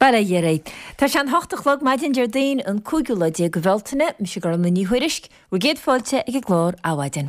Bara dhéiré. Tá sean hochtachlog maidin Jardín an cúgula de go bhiltaine mis gur na níhuiirisk, ru géad fáilte ag glór áhaidin.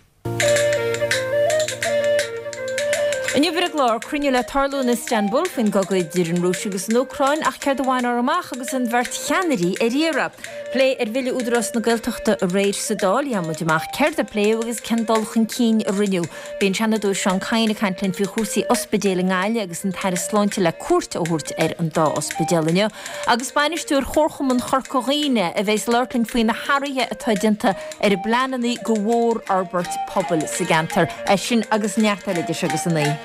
An jubhar a glór cruinne le tarlú na Istanbul fin gogaid dir an rúis agus an Ucrain ach ceir do bhain amach agus an bheirt cheannarí riara. Plé bhile údras na gailteachta a réir sa dáil amúid amach ceir a plé agus cendulchan cín a riniu. Bíon seanadú seán caine cantlinn fi chwrsaí ospidéla ngáile agus an tair sláinte le cuairt ó thuirt an dá ospidélaine. Agus bainistúr chorcham an chorcoghine a bheits leirlinn faoin na hairthe atá dinta a blaanaí go mhór Albert pobl sa gantar sin agus neartar idir agus an é.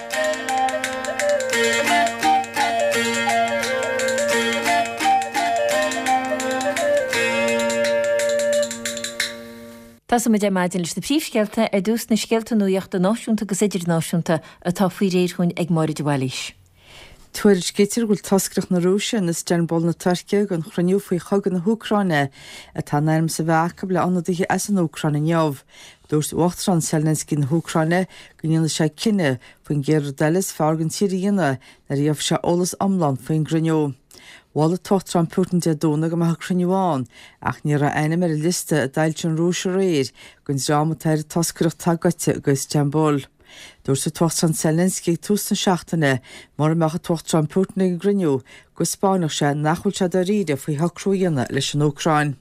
Tás am de maidin leis na príomhsceilta dús na sceilta nuíochta náisiúnta agus idir náisiúnta atá faoi réirthún ag máirid bhhailís. Tuairir géitir bhfuil tascrach na Rúise na Istanbul na Turcia gan chraniú faoi chogan na Ucraine atá neirm sa bheacha le anadaithe as an Ucraine neamh. Dúirt Uachtaráin Zelenský na Ucraine go níonna sé cinenne faoin géir delas fágan tííonna na riamh se olalas amlan faoin graniú. Walla tochtran Putin de dóna go maith cruniuáin ach ní ra aine mar a liste a dailt an Rúise réir gon drama teir tascrach tagaite go Istanbul. Dúir sa tochtran Zelenský túsna seachtainna mar meach a tochtran Putin ag graniú go spáinach sé nachhfuil se a riide faoi hacrúíonna leis an Ucrain.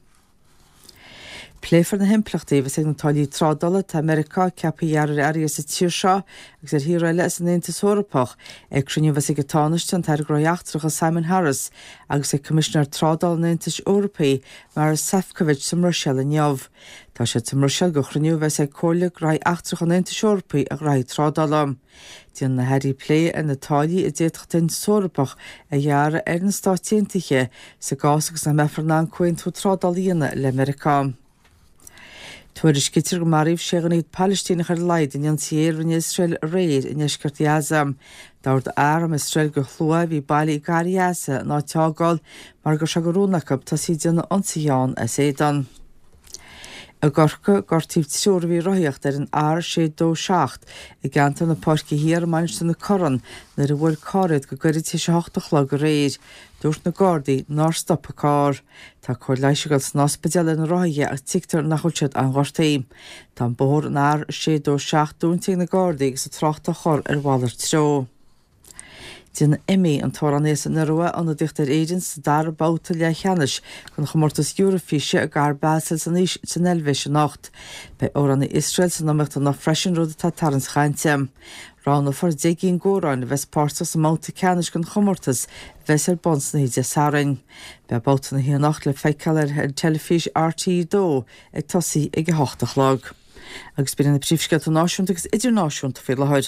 Pléfar na himplachtaí bheits ag na táilí trádala tá America ceappa dhearar airge sa tír seo agus híra le san Aontas Eorpach ag cruniú bheits ag tánaiste an teir groiachtrach a Simon Harris agus ag commissioner trádal na Aontas Eorpaí mar Sefcovic sam Roiseal in neamh. Tá sé sam Roiseal go cruniú bheits ag cóirlaigh groiachtrach an Aontas Eorpaí a groid trádalam. Díon na heirí plé an na táilí i déadach den Eorpach a dheara ar na stáitiantaige sa gás agus na mefrnán cuain tú trádalíonna le America. Tuairir scitir go maríomh sé an iad Palestínach ar leid in an tíar in Israel a réir in eisceart Yazam. Dáir am Israel go chlua bhí bailí gar Yaza ná teágáil mar go se go rúnachab tá si déanna ansaíán a sédan. A gorcha gortíh teúr bhí roiíocht ar an air sé dó seacht i gceantar na páirci hir mainiste na coran nar a bhfuil cáid go gairid sé 8 go réir. Dúirt na Gardaí ná stoppa cá. Tá chuir leiseáil san ospidéala na roiige ag tiictar nachholtead an ghartaí. Tá bór an air sé dó seacht dúntaí na Gardaí agus a trochta chor ar bhálar treo. Dína imi an tóranéis na rua an dichtar agents dar báta le cheannis chun chomórtas Eurofíse a gar Basel san Elvis nacht. Bei óranna Israel san amachta na freisin rud tá tarans chainte. Rána for déginn góráin bheits pástas sa máta ceannis gon chomórtas bheits ar bons na híide sarin. Bei báta na híanacht le feicealir ar telefís RT2 ag tosaí ag 8 lag. Agus bíanna príomhsceilta náisiúnta agus idirnáisiúnta fé lehaid.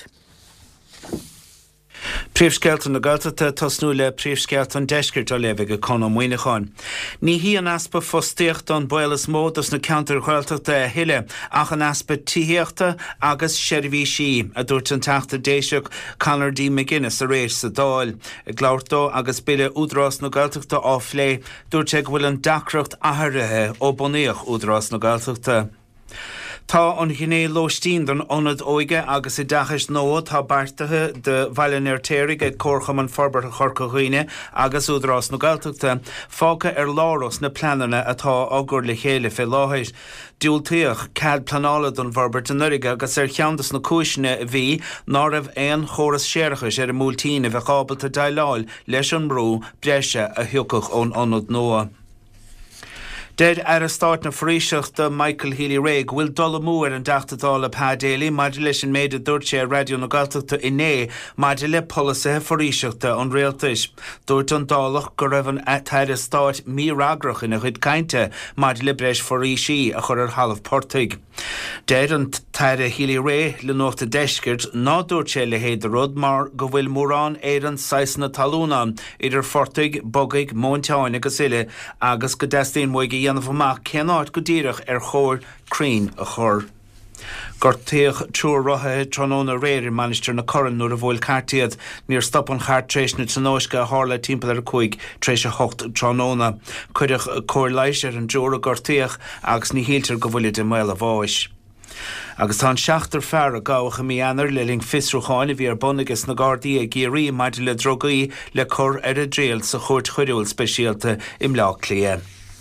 Príomhsceilta na Gailteachta tosnú le príomhsceilta an deiscirt ó lebh go con muoineáin. Ní hí an aspa fostíocht an buelas módas na counter Gailteachta a hiile ach an aspa tííochta agus seirbhísí a dúirt an teachta déiseach Conor D. McGuinness a réir sa dáil. I gláirtó agus bile údrás na Gailteachta á phlé dúirt ag bhfuil an dacreacht athirithe ó bunaíoch údrás na Gailteachta. Tá an ghinné lóistín don onad óige agus I dachas nó tá bartathe de bhailenéirtéirigh ag córcham an forbar a chorcaghine agus údrás na Gailteachta fáca ar láras na planana atá águr le chéile fé láthir. Dúiltaíoch cad planála don forbar den nuige agus ar cheandas na cúisine a bhí ná raibh éon chóras séirechas ar a múltíine bheith cábalta daileáil leis an mrú breise a thiúcach ón onad nóa. Dead ar a start na phríseachta Michael Healy-Rae bhfuil dul mór an deachtadála pádéala maidir leis an méid a dúirt sé radio na Gailteachta inné maidir le polasathe phríseachta an réaltais. Dúirt an dálach go raibh an teir a start míreagrach ina chuid cainte maidir le breis phrísí a chur ar halamh Portaigh. Dead an teir a Healy-Rae le nóta deiscirt ná dúirt sé le héad a rud mar go bhfuil mórán éar an 6 na talúna idir Fortaigh, Bogaigh, Monteáin agus Ile agus go deistíon muige dhéanamh amach ceannáid go díreach ar chóir crín a chur. Gortaíoch trúr rothe tróna réir manisteir na coran nuair a bhfuil cartíad níor stop an chart tréis na tróisce hála timpeall ar chuig tréis a 8 tróna. Cuireach cóir leiseir an dúra gortaíoch agus ní hiiltear go bhfuil de méil a bháis. Agus tá seachtar fear a gácha mí anar le ling fisrúcháin a bhí ar bunagus na Gardaí a géirí maidir le drogaí le cur ar a dréal sa chuirt chuireúil speisialta im lá clia.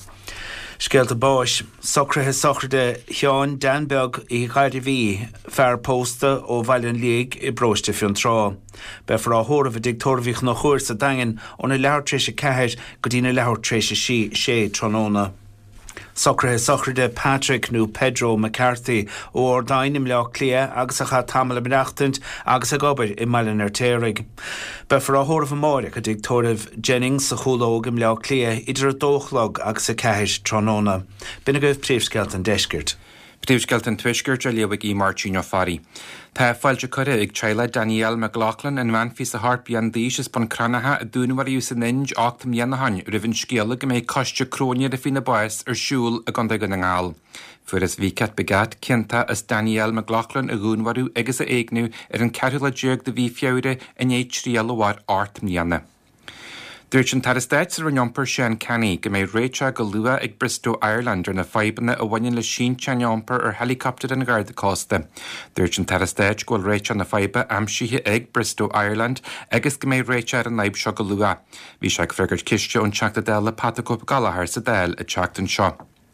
Sgéalta báis, socrathe socrde Seán Danbeag I gaidir bhí fear pósta ó bhailean líag I bróiste fion trá. Be for áthóra bh digtormhíoch na chuir sa dagan ó na leabhar tréise ceithir go dtí na leabhar tréise sé tróna. Socrathe socrde Patrick nó Pedro McCarthy ó Ordain im le clia agus a cha tamala minachtant agus a gobar I mailen ar téirigh. Be for áthóra bh máire go digtormh Jennings sa chulóg im le clia idir a dóchlog agus a ceithir tróna. Bina goibh príomhsceilt an deisgirt. Príomhsceilt an tuisgirt a leabhaigh I Martino Fari. Tá fáilte chuire ag treile Daniel McLaughlin an bhain sa harpi an díos is bon cranathe a dúnmharí sa ninj 8 mhéanahain ribhann scéala go méid coiste cróine a fina báis ar siúl a gan an ngáil. Fuair is bhícat begat cinnta as Daniel McLaughlin a gúnmharú agus a éignú ar an ceirla deag de bhí feure in éid tríalhhar 8 mhéana. Dúirt an tarastáid ar an iompar Sean Kenny go méid réite go lua ag Bristow, Ireland ar na faibanna a bhain le sin tean iompar ar helicopter in na Garda Costa. Dúirt an tarastáid go réite na faiba amsíthe ag Bristow, Ireland agus go méid réite ar an naib seo go lua. Bhí se ag freigart ciste ón teachta déil le Patacop Galahar sa déil a teachtan seo.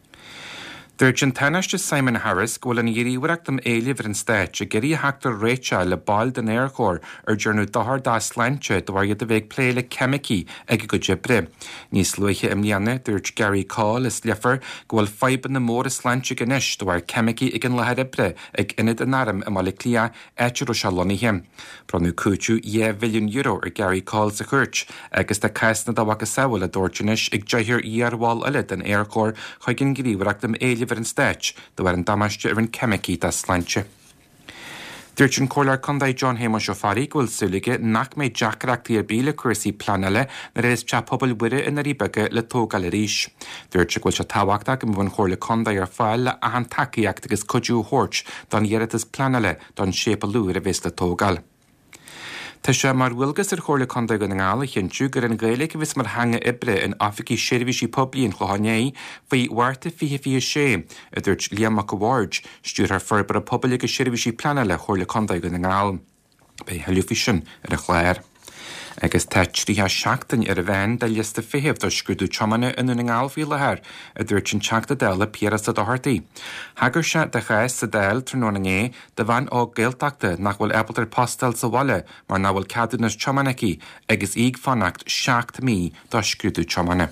Dúirt an tainaiste Simon Harris go bhfuil an iríhreacht am éileh an stáit a geirí heachtar réite le bail den airchóir ar dearnú dahar dá sleinte do bhar iad a bheith pléile chemicí ag go dibre. Níos luiche im líana dúirt Gary Call is liafar go bhfuil faiban na mór sleinte ganis do bhar chemicí ag an lehead ibre ag inad an aram am le clia éitir ó se loníthe. Bronú cúteú €1 billion ar Gary Call sa chuirt agus de caisna do bhacha saoil a dúirtenis ag deithir íarháil ile den airchóir chuig an gríomhreacht am éileh an stáit do bhar an damáiste ar an chemicí tá sleinte. Dúirt an cólar condaid John Hamish ó Fari go bhfuil sualaige nach méid deacreachtaí ar bíle cuasaí planile na réis te pobal buire in na ríbeige le tógal ríis. Dúirt go bhfuil se táhaachta go bhfuil chóirla condaid ar fáil le a an takeíocht agus codú hort don dhéiretas planile don sépa luúr a bhés le tógal. Tá sé mar bhfuilgus ar chóirla condaid go na ngála chinú gur an ghaile go bhís mar hanga ibre in Africaí seirbhísí poblí in chluhanné faoi warta fihe sé a dúirt Liam McAward stúr ar forbar a pobl go seirbhísí planile le chóirla condaid go na ngáil. Bei helufisin ar a chléir. Agus tá tríthe seachtain ar a bhein de lista fiheh do scrúdú chomanna in na ngáil fí lethir a dúirt an teachta déile Pieras a dohartaí. Hagur se de chais sa déil tróna ngé de bhain ó géalteachta nach bhfuil ebaltar postal sa bhaile mar na bhfuil cadúnas chomanaí agus ag fannacht 7 mí do scrúdú chomanna.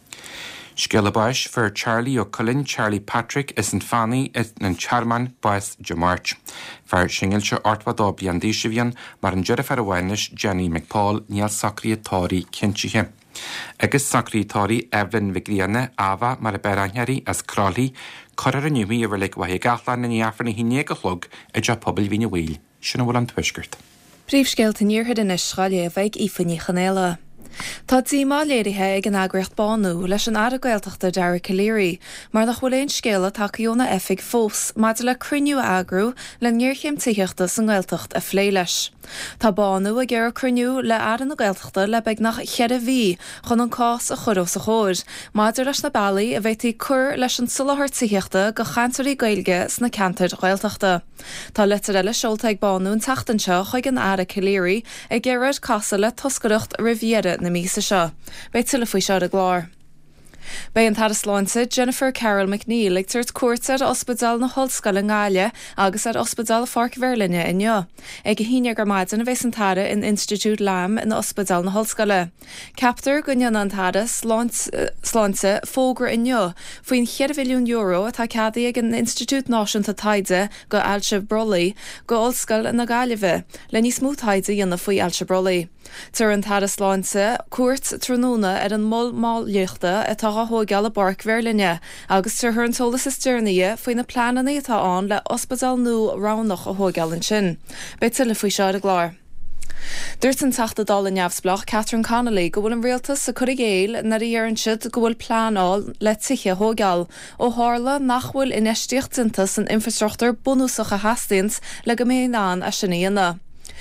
Scélabáis for Charlie ó Cullen Charlie Patrick is an fannaí is an charman Báis de March. Fear singail se ortbadó blian díisihíon mar an dearad ar a bhhainis Jenny McPaul níl sacrí atóirí cinntíhe. Agus sacrí atóirí Evelyn Vigriana Ava mar a beranhearí as crálí chorar an nniuí a bhfuil le bhaithe gachlan na níafar na híine go chlog a de pobl híine bhil sin bhfuil an tuisgurt. Príomhsceilt níorthaid in Israel bheith ífaní chanéile. Tá dí má léirithe ag an agracht banú leis an airghailteachta Dara Calleary, mar nach bhfuil éon scéala takeíonna effig fós, maidir le cruniú agrú le níorchéim tíochta san ghailteacht a phlé leis. Tá banú a ggéar cruniú le aran na ghailteachta le beag nach chead a bhí chun an cás a churó sa chóir, maidir leis na bailí a bheití cur leis an sulthir tíochta go chantarí gailge sna cantar ghailteachta. Tá letar eile seolta ag banú an tachtanseo chuig an Dara Calleary ag ggéad casa le toscaireacht riviera na mísa seo. Beit tuile faoi seo a glár. Bei an tarasláinte Jennifer Carroll McNeil ag tuairt cuairte ar ospidal na Hallscoil in Gáile agus ar ospidal Farc Verlinne inneo. Ag go híine gur maidin a bheits an tada in Institute Lam in ospidal na Hallscoile. Captar go nean an tada sláinte fógra inneo faoin €1 billion atá cadaí ag an Institute Náisiúnta Taide go Ailse Brolaí go Ollscoil na Gáileheh le níos mó taide dhéanamh faoi Ailse Brolaí. Tuair an tarasláinte cuairt tróna ar an máilliachta atá thógáil a Barc Verlinne agus tuair an tolas is dearnaí faoin na plananaí atá an le ospidal nó ránach a thógáil an sin. Beit tuile faoi seo a glár. Dúirt an tachta dal in neamhsblach Catherine Connolly go bhfuil an rialtas sa chuir géil na dhéarann siad go bhfuil plánáil le tuiche thógáil ó tharla nach bhfuil inistíocht tinta san infrastruchtúr bunúsacha hastings le go méán a sinnéana.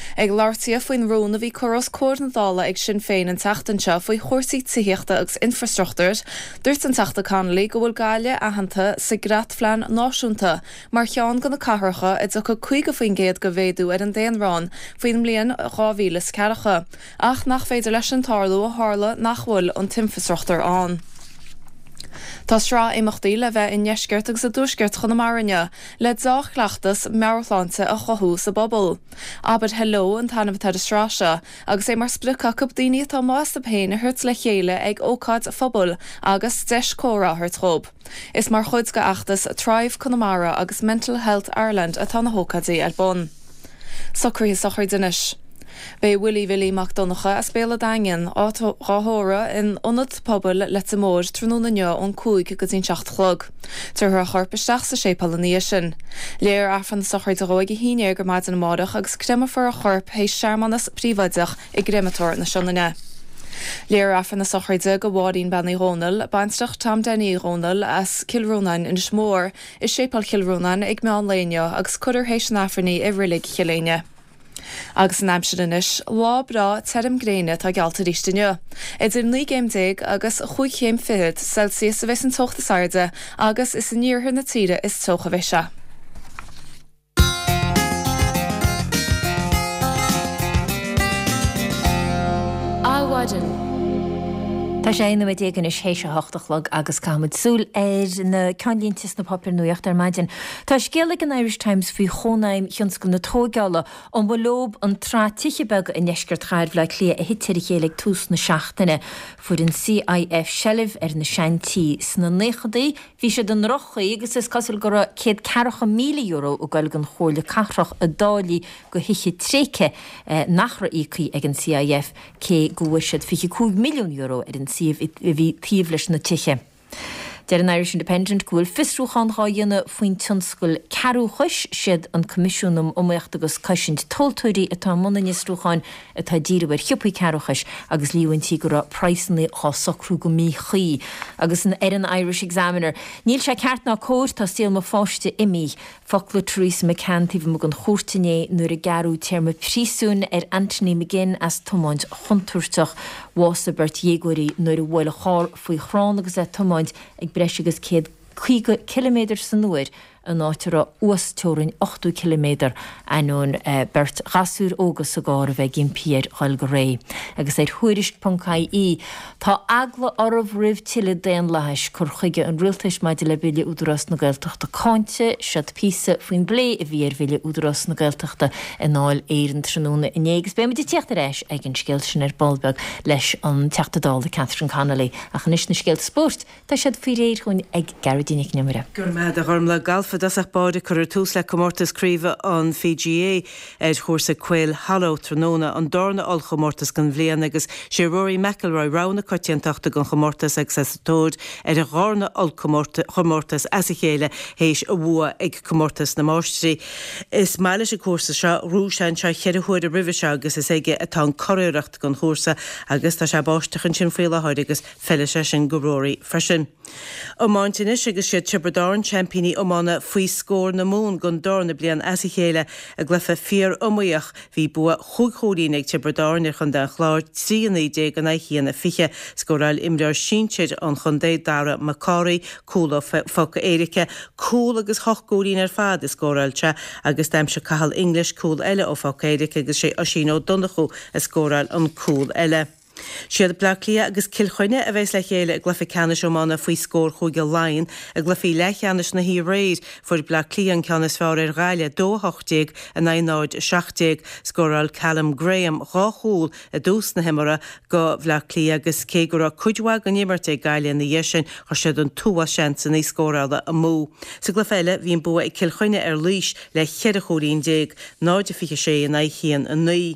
Ag láirtia faoin róna bhí choras cóirnadála ag sin féin an teachtainse faoi chóirsaí tíochta agus infrastruchtúirt, dúirt an teachta Connolly go bhfuil gaile aitheanta sa gratflean náisiúnta, mar cheann go na catharcha i dtugad 50% go bhéadú ar an déanrán faoin mbliain 2040. Ach nach féidir leis an tarlú a tharla nach bhfuil an tinfrastruchtúir an. Tá srá imachtaí le bheith in neisceart agus a dúsceart chun na marine le dách chleachtas marathonsa a chothú sa bobbal. Abad hello an tanmh tar a sráise, agus é mar splicha go daoine tá más a péin a thuirt le chéile ag ócáid a phobal agus deis córa th trob. Is mar chuid go achtas Thrive Connemara agus Mental Health Ireland atá na hócadaí ar bon. Socraí sochar dinis. Bé Willie McDonagha a spéla dain áthóra in onad pobl le sa mór trúna neo ón cúig go tín 7 chlog. Tar a chorpaisteach sa sépal an sin. Léir afran sochar de roiig híine gur maid an mádach agus crema for a chorp hééis seaarmanas príomhaideach i grématóir na sionna. Léir afran na sochaide go bhádaín benna Rónal, bainsteach tam Denny Rónal as Kilrónain in smór is sépal Kilrónain ag meán léine agus chuidir hééis an afraní i rilig chiléine. Agus an amseidinis, lá bra term gréine tá gealta rístine. Idir 9 agus 5 Celsius a bheits an tochta sairde, agus is an níorthar na tíre is tócha bheise. Áhaidan. Tá sé na dégan is héise 8 agus camid súl na canlíntas na papir nuocht ar maidin. Tá scéala an Irish Times faoi chonaim chions go na tógeala an bhlób an trá tichebeg in neisceart chair bhla clia a hitir chéalaigh tús na seachtaine fuair an CIF Shelliv ar na seantí sna néchadaí, bhí sé don rochaí agus is cosúil go €140 milliún ó gail an chóirla cathrach a dálaí go hiiche tréce nachra ícaí ag an CIF cé go bhuiisiad €5 milliún ar an siomh bhí tíomh leis na tiche. Der an Irish Independent gohfuil fisrúchan ráhéanana faoin tionscoil cearú chuis siad an comisiúnam óíocht agus caiisiint toltóirí atá monanisrúcháin atá díra ar chiúpaí cearú chuis agus líhaintí go praissanna á socrú go mí chuí agus an Irish Examiner. Níl sé ceart ná cóir tá síal má fáiste imí Focla Theresa McCann tíh mo an chóirtané nuair a garú terma prísún ar Anthony McGinn as tomáint chuntúirteach Wasa Bert Yegori nuair a bhfuil a chár faoi chrán agus é tomáint ag breis agus 5 kilometr san nuair an áitir uastórin 8 kilometr anún Bert gasúr ógus a gáir bheith gimpíir chail go ré. Agus é thuirist.caí tá agla ormh rih tiile déan leis chur chuige an rialtais maidide le bile údarras na Gaeltachta cáinte, siad písa faoin blé a bhíar bile údarras na Gaeltachta in áil éireann tróna inégus be de teachta éis ag an scéil sin ar Ballbeg leis an teachtadála Catherine Connolly a chanis na scéil sport tá siad fí réir chuin ag Gardaínig numara. Gur mead a chum le galfa dasach báide chur tús le comórtas críomh an FGA ar chósa cuil halló tróna an dorna all chomórtas gan bhliain agus sé Rory McIlroy rána coitiantachta gan chomórtas ag sa tód ar a gána all chomórtas as a chéile hééis a bhua ag comórtas na máistrí. Is meile sé cuasa se rúsein se cheirúir a rihise agus is ige atá choireacht gan chósa agus tá se báistechan sin féile háid agus feile sé sin go Rory freisin. Ó máintinis agus siad Tiberdáin championí ómána faoi scór na mún gon dorna blian as i chéile a glufa 4 omíoch hí bua chuúchóín ag Tiberdáin ar chun den chláir 3 gan échéanna fiche scóráil imreir sinseid an chundé dara Macáí cúla foca éirice cúl agus thochgóín ar fad is scóráilte agus deim se cahall English cúl eile ó foca éirice agus sé a sin ó donachú a scóráil an cúl eile. Siad blaclia agus cilchoine a bheits le chéile a glufa canis ómána faoi scór chuige láin a glufaí lechanis na hí réid fuair blaclia an canis fear ar gáile 2-8 a 9-7 scóráil Callum Graham ráthúil a dús na himara go blaclia agus cé gur chuidhá gan nimmarta gáile na dhéisisin chu siad an túa seansa ní scórála a mú. Sa glufaile bhíon bua ag cilchoine ar líis le cheirechóín déag 9 fiche sé a 9 a 9.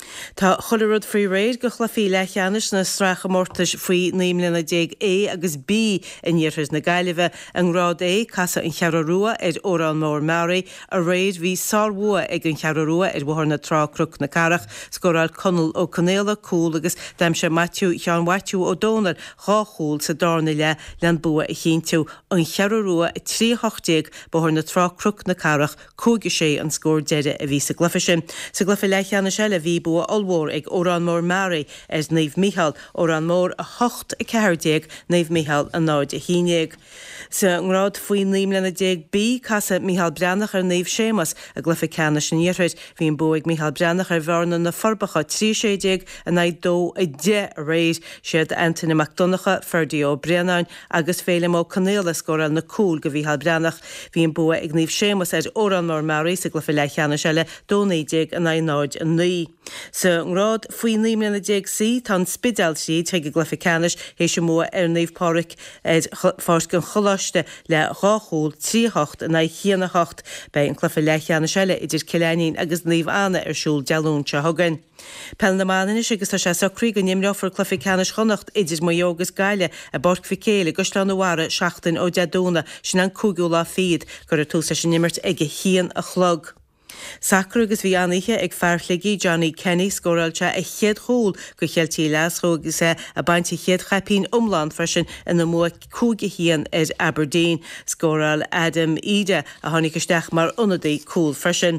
Tá cholarrod faoi réid go chhlafií le cheannis na stracha mórtas faoi níomlína déag A agus B inníirthas na gaiileh an rád é casa an chearrúa órán mór Mary a réid hí sáhua ag an chearrúa bhthir na trácrúc na carach scóráil conal ó Canéla cúil agus deim se Matthew Sean Watthew ó Dónar cháúil sa dána lean bua i chéintú an chearrúa i 380 bhthir na trácrúc na carach 56 an scór deire a bhí sa glufa sin. Sa glufa le cheannis eile bhí bua allmór ag órán mór Mary Naomh Mícheál órán mór a 8 a cehardéag Naomh Mícheál a 9 a híineag. Sa ngrád faoin níomlína déag B casa Mícheál Breannach ar Naomh Séamas a glufa ceannis an níorthid hín bu ag Mícheál Breannach ar bharna na forbacha 3 a 9 a 10 a réid siad Anthony McDonacha Ferdy ó Breannain agus féile ó Canéla scóráil na cúil go Mícheál Breannach hín bu ag Naomh Séamas ar órán mór Mary sa glufa le cheannis eile 2 a 9 a 9. Sa ngrád faoin níomlína déag C tá spidal siad teag glufa ceannis hééis sem mua ar Naomh Pádraig fás gan choláiste le ráchúil 3 a 9 bei an clufa le cheannis eile idir Cileanín agus Naomh Anna ar siúl dealún se thugann. Pel na máis agus tá sé sacrí go nimreofar clufa ceannis chonacht idir mai agus gaile a bort fi céile gus le nóhara 16 ó deadúna sin an cúgiú lá fiad gur a túsa sin nimmert ag a hían a chlog. Sacr agus bhí aníthe ag fearrlaigí Johnny Kenny scóráilte a chéad húil go cheiltí leasrógus a bainte chéad chapín umlán freisin in na mua cúga hían ar Aberdeen scóráil Adam Ide a tháinig isteach mar ionadaí cúil freisin.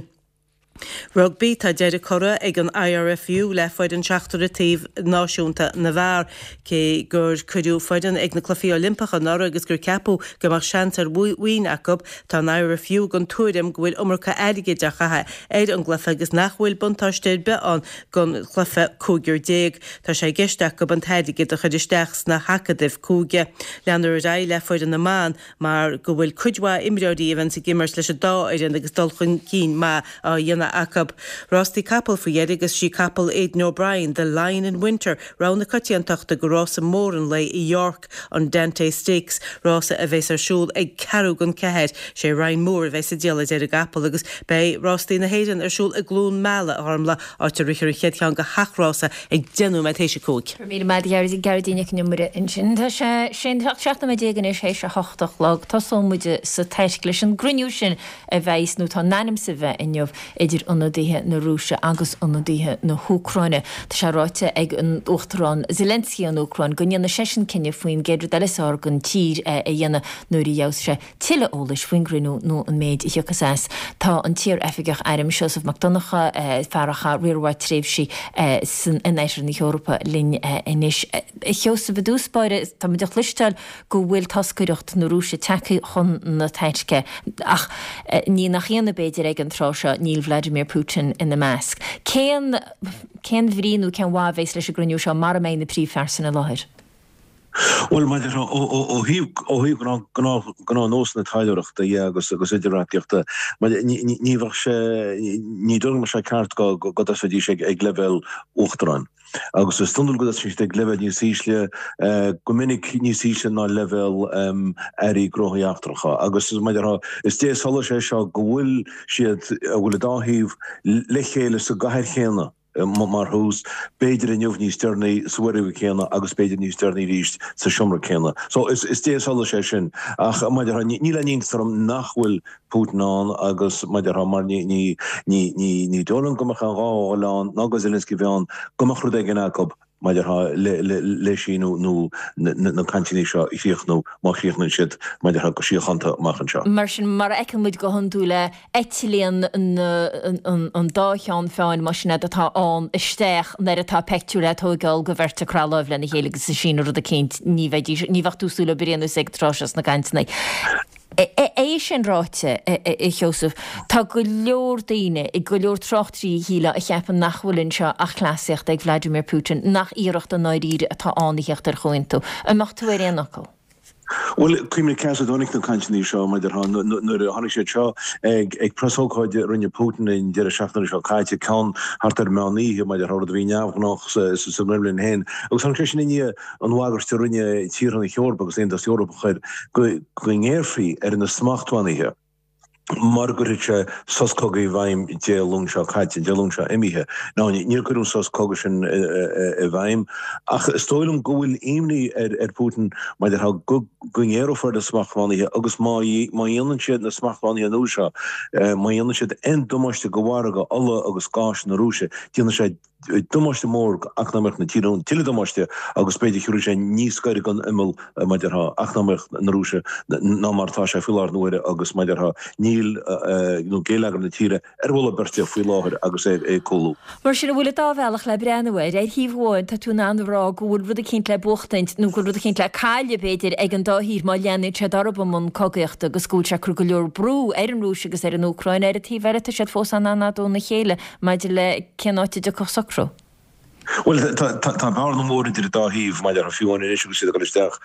Rugby tá deidir chora ag an IRFU le foiid an seachtartíh náisiúnta na bhar cé gur chuidú foiidan ag na clufií Olympacha ná agus gur ceapú go mar seantar bhuiin acu tá an IRFU gon túirim go bhfuil umracha aige de chathe an glufa agus nachhfuil buntáisteid be an gon chlufa cúgur déag tá sé geisteach go an taidige a chuidisteachs na hacadih cúge leanar ra le foiidan na man mar go bhfuil cuidhá imreodíomhann sa gimmers leis a dá agus dulchun cín má a dhéanana acab. Rostí capal fa agus sí capal Aidan O'Brien the Lion in Winter round na cutiantachta go Rosa Moran lei i York an Dante Stakes Rosa a bheits ar siúl ag carú gon cehead sé Ryan Moore a bheits a déala déir a gapal agus bei Rostí na héidan ar siúl a glún meala armla áte richar a chéad go hachrása ag denú me tééis cúig. Mí mear i Gardíine nummer in sin Tá sé seachna me dégan is hééis a 8 lag Tá sómuide sa teisc leis an gruniú sin a bheits nó tá nanim sa bheith inniuh idir unadíthe na Rúise agus unadíthe na Húcráine. Tá sé ráite ag an Uachtarrán Zelensky an Ucrán go dhéanana sesin cinenne faoin géidir deisá gon tír a dhéanana nuair i dheas sé tiile ólas faoin grinú nó an méid i thuchas Tá an tír efigech airm Seosamh McDonacha fearracha riorhhaid tréimh si san in éisir na Eorpa linn inis. Seosamh dúspáire tá mu chluisteil go bhfuil tascaireacht na Rúise techa chun na teitce ach ní nach chéanana beidir ag an tráise níl Vladimir Putin in the mask. Cén bhríú cean bhábhééis leis a gruniú seo mar mé na príomhfersan a láthir. Well, maar hí gná nós na taileireachta agus idirráíochta, ní dúm mar sé ceart go dí sé ag level Uachtarrán. Agus stundal go sé ag level ní sísle go minic ní síse ná level airí grochaíachtarcha. Agus is té sola sé seo go bhfuil siad a bhfuil dáhíh lechéile sa gaiir chéna. Mar hús beidir in jofní sternni suirú chéna agus beidir ní sternni ríist sa siomra chéna. So is té sola sé sin ach maidir ní lenínstarm nachhfuil Putin agus maidir mar ní dolan gomach an rááán agus Zelensky bheán gomach rud ag an acob maidir leisínú na cantinní seo íochtnú má chiochnú siad maidir go síochananta machchan seo. Mar sin mar ecin muid go honú le etilíon an dácheán fáin mar sinna atá an isteach nar atá peicú le tógáil go bhirrta cráláh lena héalagus sa sin rud a céint níhachtúsúla beréanú ag trás na gaiintna. É sin ráite i Seosamh, tá go leor daoine i go leor trochttarí híle a cheapan nachhfuilinn seo a chlásaíocht ag Vladimir Putin nach íirecht a náiríre atá ánaíocht ar chuintú. Amach tú éon nachil? Well, cíimna ceasa dónig na cantinní seo maidir nuair a tháinig sé seo ag presóáide rinne Putin in deire seachtainna seo caiite ceann hartar meáníthe maidir thora bhí neamhnach sa mrimlinn hen. Agus an creisin ní an bhágarste rinne tír an Eorpa agus éon Eorpa chuir go ngéirfií ar na smachthainithe. Margaret soskogi vaim je lungsha katje je lungsha emihe. Nou nie kunnen soskogen vaim. Ach stoilum goil imni Putin, maar der ha gungero voor de smachwanige agus mai jenentje na smachwanige nusha. Mai jenentje en domoste gewarige alle agus gas na roesje. Die domoste morg aknamer na tiron tille domoste agus beidir chirurgie ní skair gan immel meidir ha aknamer na roesje na martasha filar noere agus meidir ha níl gélag na tíre wolle bertje fi láger agus kolú. Mar sin bhfuil dáhheach le brenneir é híháin tá tún anrá gúil rud a cinint le buchtaint nó gur rud a cinint le caiile beidir ag an dáhír má leanú se darbammon cogaocht agus gúilte cru go leor brú ar an rúise agus ar an Úcrain ar a tíhharta sé fós an anadóna chéile maidir le cenáte de cosacro. Well, tá bar no mór idir dá híh mai ar fiúin is si goisteach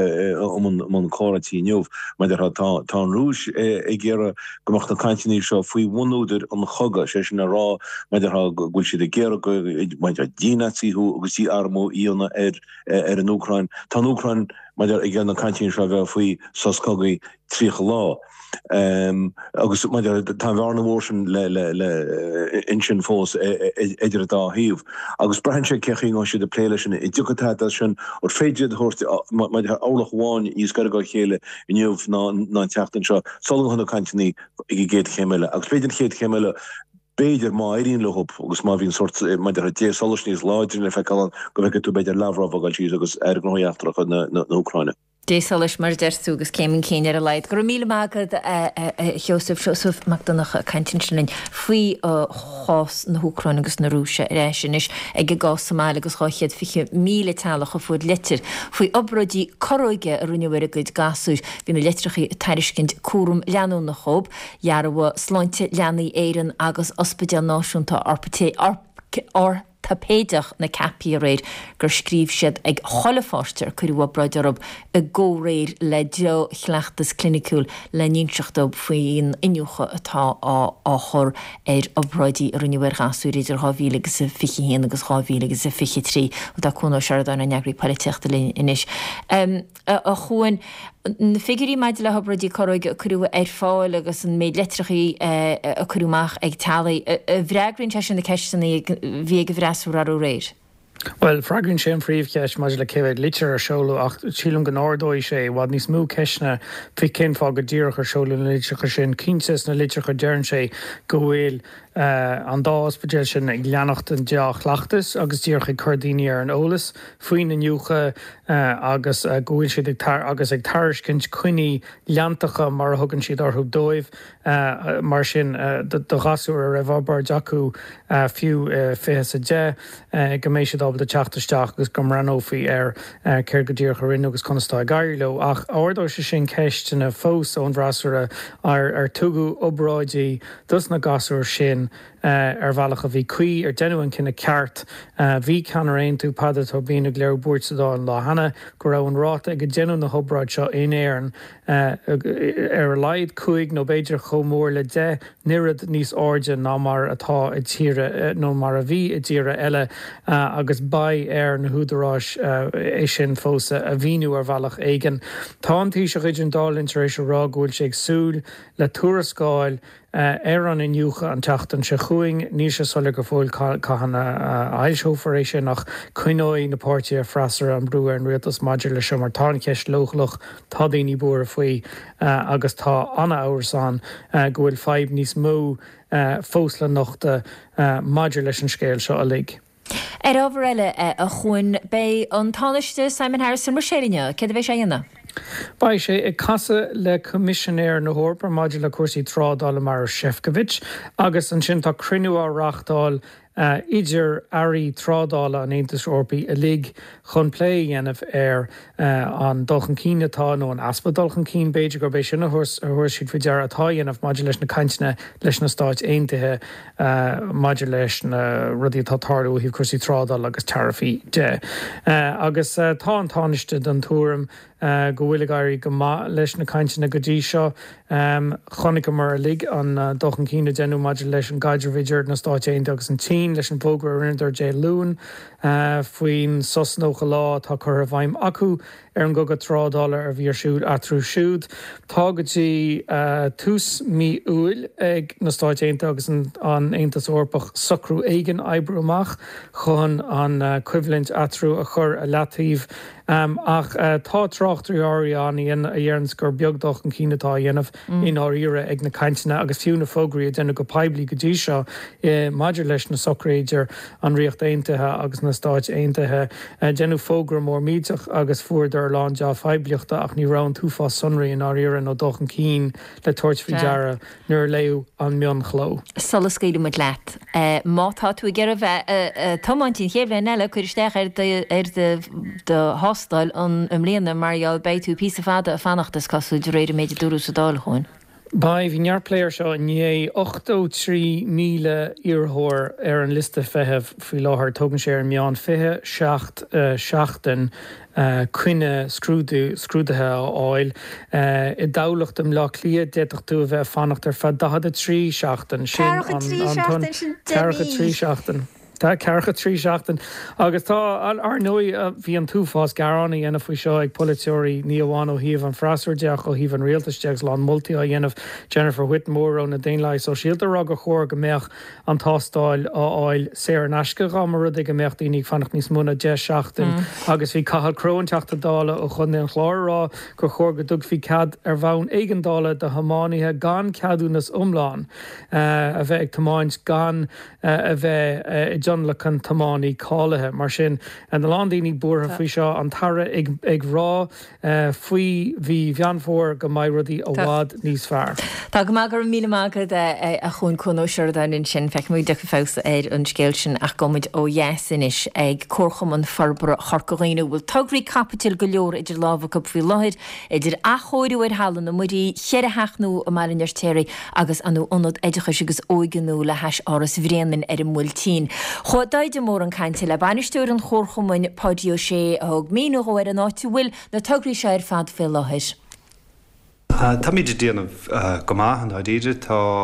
man choratí neomh, mai tá rúis ag ggéire gomacht an caiintiní seo faoi bhúidir an chogad sé sin rá mai gúil si de ggéire mai dínatíú agus tí armó íonna ar an Úcrain. Tá Úcrain mai ag ggéan an caiintiní seo bheith faoi soscogaí tríocha lá. Agus tá bharna bhórsin le insin fós idir dá híomh. Agus brehan sé cechéí á si de pléile sin i dúchatá sin or féidir thuirta álach bháin níos gar go chéile inniuh ná teachtain seo solhanna caiintiní ag géad chéile. Agus féidir chéad chéile beidir má éíon lehop agus má hín sort meidir dé solas níos láidir le feáin go bheith tú beidir lehrá agáil sí agus ar gnáíachtra na Úcraine. Désalis mar dersúgus céimn céine a leid. Gur míle mágad Joseph Joseph Macdonach caiintin sin faoi chás na Úcrain agus na Rúise réisinis ag go Somália agus cháichead fiche míle talach a fud litir. Faoi obrodí choróige a runnehuiir a goid gasúr hí na litrichaí tairiscint cuarum leanú na chob, jararha sláinte leanaí éireann agus ospidéal náisiúnta tapéideach na capi réir gur scríb siad ag chollefáster chuú braidirb a ggóréir le deo chleachtas clinicúil le níseachta faoin inniucha atá á chur ar obráidí runniuir gasúir idir háhíle agus a fichi héana agus háhíle agus a fichi trí dá chuna seardáin na neagraí politeachta inis. A chuin na figurí maid le habradí choróige cruúa ar fáil agus an méid letrachaí a cruúach ag talaí a bhreagrinn te sin na ceistena bhí go bhreasú arú réir. Well, fragrann sé an phríomhceist maidir le céhhéid litir ar seoladh ach sílam go nádóid sé bhd níos mú ceisna fi cin fá go ddíoch ar seoladh na litircha sin cintas na litircha dearn sé go bhfuil an dás bedéil sin ag leannacht an deach leachtas agus ddíorcha cordíine ar an ólas faoin na nniucha agus gohfuil siad agus ag tairiscint cuiní leantacha mar thugann siad orthú dóibh mar sin do gasú a raibh ábar deacu fiú fé de go mééis siad ábal de teachtasteach agus gom ranófií ar céir go dtíor chu rinn agus constá gaiirló ach áirdó se sin ceistena fós ón bhrasúra ar tugu obráidí dus na gasúir sin ar bhealach a bhí cuí ar denúin cinna ceart bhí ceanar aon tú padad ó bína léir búirtadáin lá hana go raibh an ráta ag denú na hobráid seo in éan ar leid cuaig nó beidir chomór le de nirad níos áide ná mar atá i tíre nó mar a bhí i ddíire eile agus ba ar na húdarráis é sin fósa a bhíú ar bhealach éigen. Tá antí se chuid an dálintaréis rá ghúil sé ag súl le tuarascáil ar an inniucha an teachtan se chuing ní se sola go fóil caihanna ailseófaréis sin nach cuinóí na páirtí a freisar an brú ar an rialtas maidir le sem mar tá ceist lochlach tá daoine búr a faoi agus tá anna áhar go bhfuil feib níos mó fós le nachta maidir leis an scéil seo a lig. Ar ábhar eile a chuin bé an táiste Simon Harrison mar séine, cé bheith sé dhéanana? Ba sé ag casa le commissionéir na hórpa maidir le cuasaí trádála mar Shefcovic agus an sin tá cruinúá reachtáil idir airí trádála an Aontas Eorpaí a lig chun lé dhéanamh ar an dulchan cínetá nó an aspa dulchan cín beidir go bééis sinna thuir siad fa dear atá dhéanamh maidir leis na caiintena leis na stáit aontaithe maidir leis na rudí tátarú híh cuasaí trádála agus tarifií de. Agus tá an táiste don túram go bhfuil gaiirí go leis na caiintena go dtí seo chonig mar lig an dulchan cíine denú maidir leis an gaidir viidir na stáit aonta agus an tí leis an bógra rinder dé lún faoin sosnócha lá tá chur a bhaim acu an go $3 bhí siúd atrú siúd. Tágadtí tús mí úil ag na stáidénta agus an Aontas Eorpach socrú éigen ebrúach chun an equivalent atrú a chur a latíh ach tá trochtú áíon a dhéarns gur beagdach an cínatá dhéanamh in áíire ag na caiintena agus fiúna fógraí déna go peblií go dtí seo maidir leis na socréidir an riocht aontathe agus na stáid aontathe déanú fógra mór míteach agus fuaidir lán de febliachta ach ní ran túfá sunraí in áíire nó dochan cín le tuairt fao deara nuair léú an mion chló. Solas céidir mu leat. Mátá tú ggéir bheith tomáintín chéimh eile chuiristeach ar de hostáil an mléana marall beitú pí fada a fannachtas cosú de réidir méidir dúrú sa dálaáin. Ba hí nearpléir seo ní 83 míle iarthóir ar an liste fetheh fao láthair tugann sé ar meán fithe seachtain cuine scrúdathe áil I dálacht am lá clia déach tú a bheith fannacht ar fa 3 seachtain sin Cearcha 3 seachtain. Tá cearcha 3 seachtain agus tá ar nui bhí an túfás garánna dhéanamh faoi seo ag politeoirí ní amháin ó híomh an freisúirdeach ó híomh an rialtaisteach lá multi a dhéanamh Jennifer Whitmore ó na Dainlaí so síaltar rag a chóir go meach an tástáil á áil sé an eisce gamara ag go meach daoine fannacht níos múna 10 seachtain agus bhí cahall crón teachta dála ó chun an chlárá go chóir go dug bhí cad ar bhain éigendála de hamánaithe gan ceadúnas umláin a bheith ag tomáint gan a bheith John le can tamánaí cálathe mar sin an na landíní buair faoi seo an tara ag rá faoi bhí bheanmhór go maiid rudaí ó bhád níos fearr. Tá go mágur míle mágad a chun conóisiir dain sin feic mú de fása ar an scéil sin ach gomid ó dhéasanis ag córcham an farbre charcoíú bhfuil tugraí capital go leor idir lábha go bhí láid idir achóirú ar hallan na muí cheir heachnú a marinir téirí agus anú onad éidecha agus óigenú le heis áras bhréanan ar an múltíín. Chá daide mór an cainte le banisteúr an chórchamáin pódio sé ag míú ar an áiti bhfuil na tugraí sé ar fad fé láthir. Tá míidir déanamh go maith an áidíide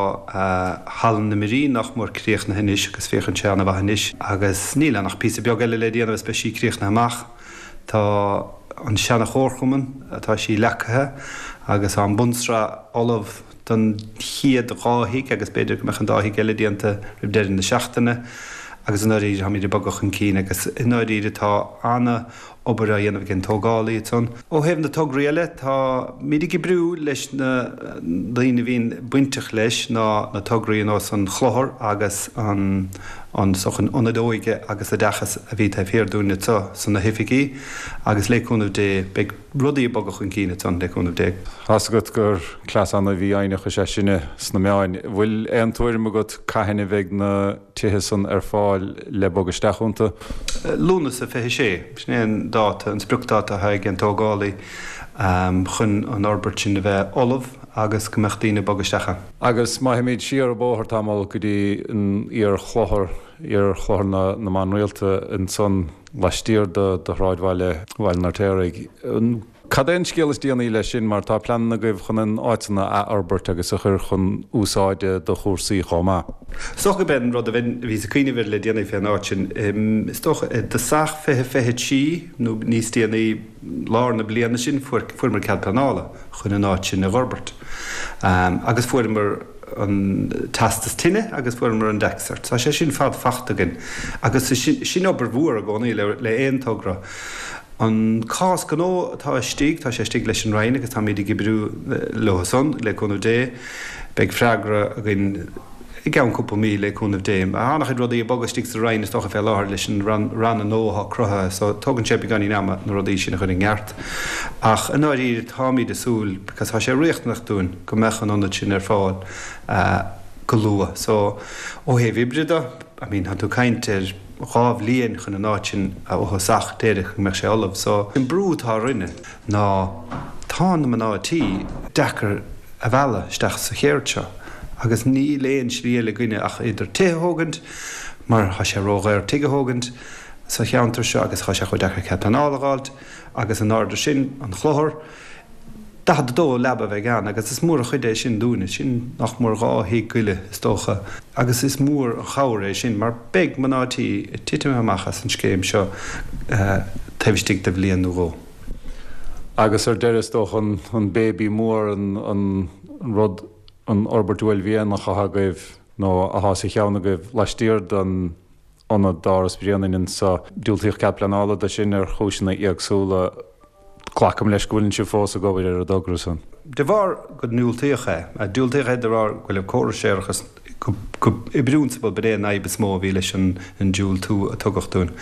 tá hallan na mirí nach mór críoch na hinis agus féchan teanna bhanis agus níla nach pí beag eile le déanamh speisií críoch na amach tá an seanna chórchaman atá sí lecathe agus an bunsra olah don chiad ráthaigh agus beidir go meach an dáthaigh eile déanta rib deireann na seachtainna agus an áiríide ha míidir bagach an cín agus in áiríide tá anna obair a dhéanamh gin tógálaí tún. Ó hebh na tugraí eile tá míidir brú leis na daoine bhíon buinteach leis na tugraí nó san chlóthir agus an sochan onadóige agus a dechas a bhí a férdúna tá san na hificí agus léúnmh dé beag rudaí bagach an cíine tún léúnmh dé. Has go gur clás anna bhí aine chu sé sinne sna meáin. Bhfuil an tuair mo go caihanna bheith na tithe san ar fáil le bogasteachúnta? Lúnas a fé sé, snéan dáta an spruchtdáta haig an tógálaí chun an orbert sin a bheith olah agus go meachtaína bogasteacha. Agus maithimiid siar a bóthir tamil go dtí ar chláthir na man réalta in son leistír de ráidhhaile bhil nartéirigh. Cadéon scélas díanaí lei sin mar tá pleanna goibh chun an áitina a Albert agus a chur chun úsáide do chósaí chomá. Socha ben rud a bhí a cuioine bhir le déanaí fé áitin. Is toch de saach fethe tí nó níos déanaí lár na bliana sin fuair mar cead planála chun an áit sin a Albert. Agus fuair mar an tastas tinine agus fuair mar an dexart. Tá sé sin fad fachtagin. Agus sin obair bhuair a gcónaí le éon tugra. An cás gan tá stíigh tá sé stíigh leis an raine agus tá míidir gibrú lehason le chunmh dé beag freigra a gin I gan cúpa mí le chunmh dé. A hánach rudaí bogastíigh sa raine stocha fé láthir leis an ran an nóá crutha, so tugann sé ganí nama na rudaí sin chun gceart. Ach an áirí táí de súl, because tá sé riochtnach dún go mechan anna sin ar fáil go lua. So ó hé vibrida, ha tú caintear rábh líon chun an áitin a óthasach déirich me sé olah. So in brútá rinne ná tá na man átí dechar a bhela steach sa chéirtse. Agus ní léon sríle gine ach idir téthógant, mar ha sé rógéir tiigeógant sa cheantar seo agus cha sé chu dechar ce an álaáilt agus an áidir sin an chlóthir. Da dó leba bheith gan, agus is mór a chuidé sin dúna sin nach mór ráhí goile istócha. Agus is mór a chair sin, mar beag man átí tiitim amachchas an scéim seo taimhstigh de bblion nó ró. Agus deirtóch an baby mór an rud an orbertúil bhíon nach chahagaibh nó a hása cheanna goibh leistíir don anna dáras bríanainn sa dúiltíoch ceplanála de sin ar chúisina agsúla clacham leis gohfuiln si fós a gohfuir ar a dograsan. De bhar go núiltíocha a dúiltíocha de bhar gohfuil córa séirechas i brúnsabal be réon naib smó bhí leis an dúil tú a tugachtún.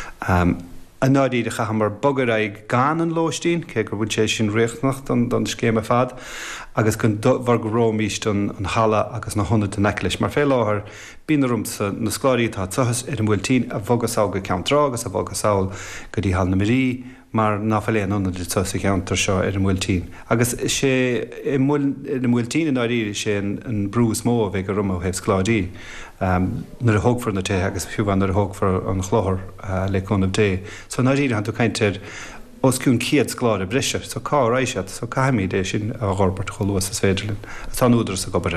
A nádaí de chamar bogar ag gan an lóistín, cé gur bhaid sé sin réchtnacht don scéim a fad, agus gon bhar go rómíist an chala agus na honda den neclis. Mar fé láthir bínarum na scláirí tá tuchas ar an bhfuiltín a bhogasáil go ceantrá agus a bhogasáil go dtí hall na marí, mar náfaléon anna de tusa ceantar seo ar an bhfuiltín. Agus sé i bhfuiltín in áirí sé an brús mó bheith go rum hebh scláidí. Nar a thugfar na té agus fiúbhain ar a thugfar an chlóthir le chunamh dé. So náirí han tú caiintear oscún ciad scláir a brise, so cá ráisiad, so caiimí dé sin a ghorbart choluas a Svéidirlinn. Tá núdras a gobarir.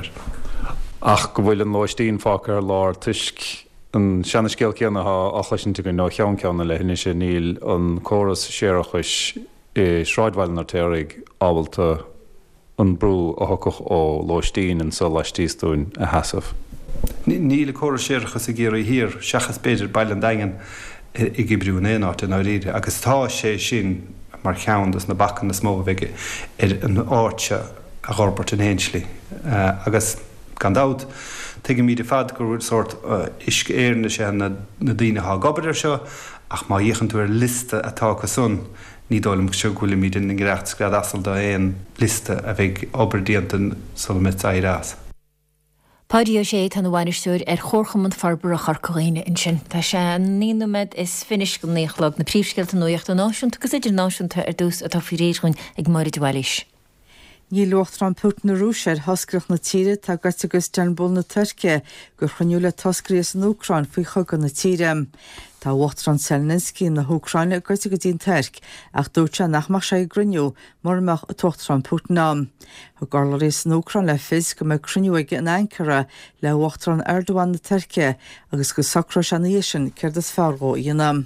Ach go bhfuil an lóistín fácar lár tuisc an seanna scéal ceanna a chluisinta go ná cheann ceanna le hinne sé níl an córas séireachais i sráidhhail na téirigh ábhalta an brú a thucach ó lóistín an sa leistíostún a heasamh. Níl córa séirechas a géirí hir, seachas beidir bailan dagan i gibriú éáit in áíide, agus tá sé sin mar cheandas na bachan na smó bheige ar an áirte a ghorbart in héinslí. Agus gandád, tuige míad fad gur sort isc éirna sé na daoine há gobair seo, ach má dhéchan tú ar liste atá go sun, ní dólam seo gohfuil míad in greichtgrad asal do éon liste a bheith oberdíantan solomit airás. Pádio sé tan bhainisteúir ar chórchaman farbar a charcóine in sin. Tá sé níid is finis go néchlog na príomhsceilte nuocht an náisiúnta agus idir náisiúnta ar dús atá fi réisún ag marid bhailis. Ní luchtran Putin na Rúsir hoscrach na tíre tá gait agus Istanbul na Turce gur chuniuúla toscríos an Ucrain faoi chugan na tíre. Tá Wachtran Zelensky na Ucraine a gait go dtín Turc ach dúirte nachmach sé gruniú marmach a tochtran Putin am. Thu garlaréis an Ucrain le fis go me cruniú aige an Ankara le Wachtran Erdogan na Turce agus go sacra sin céir is feargó dhéanam.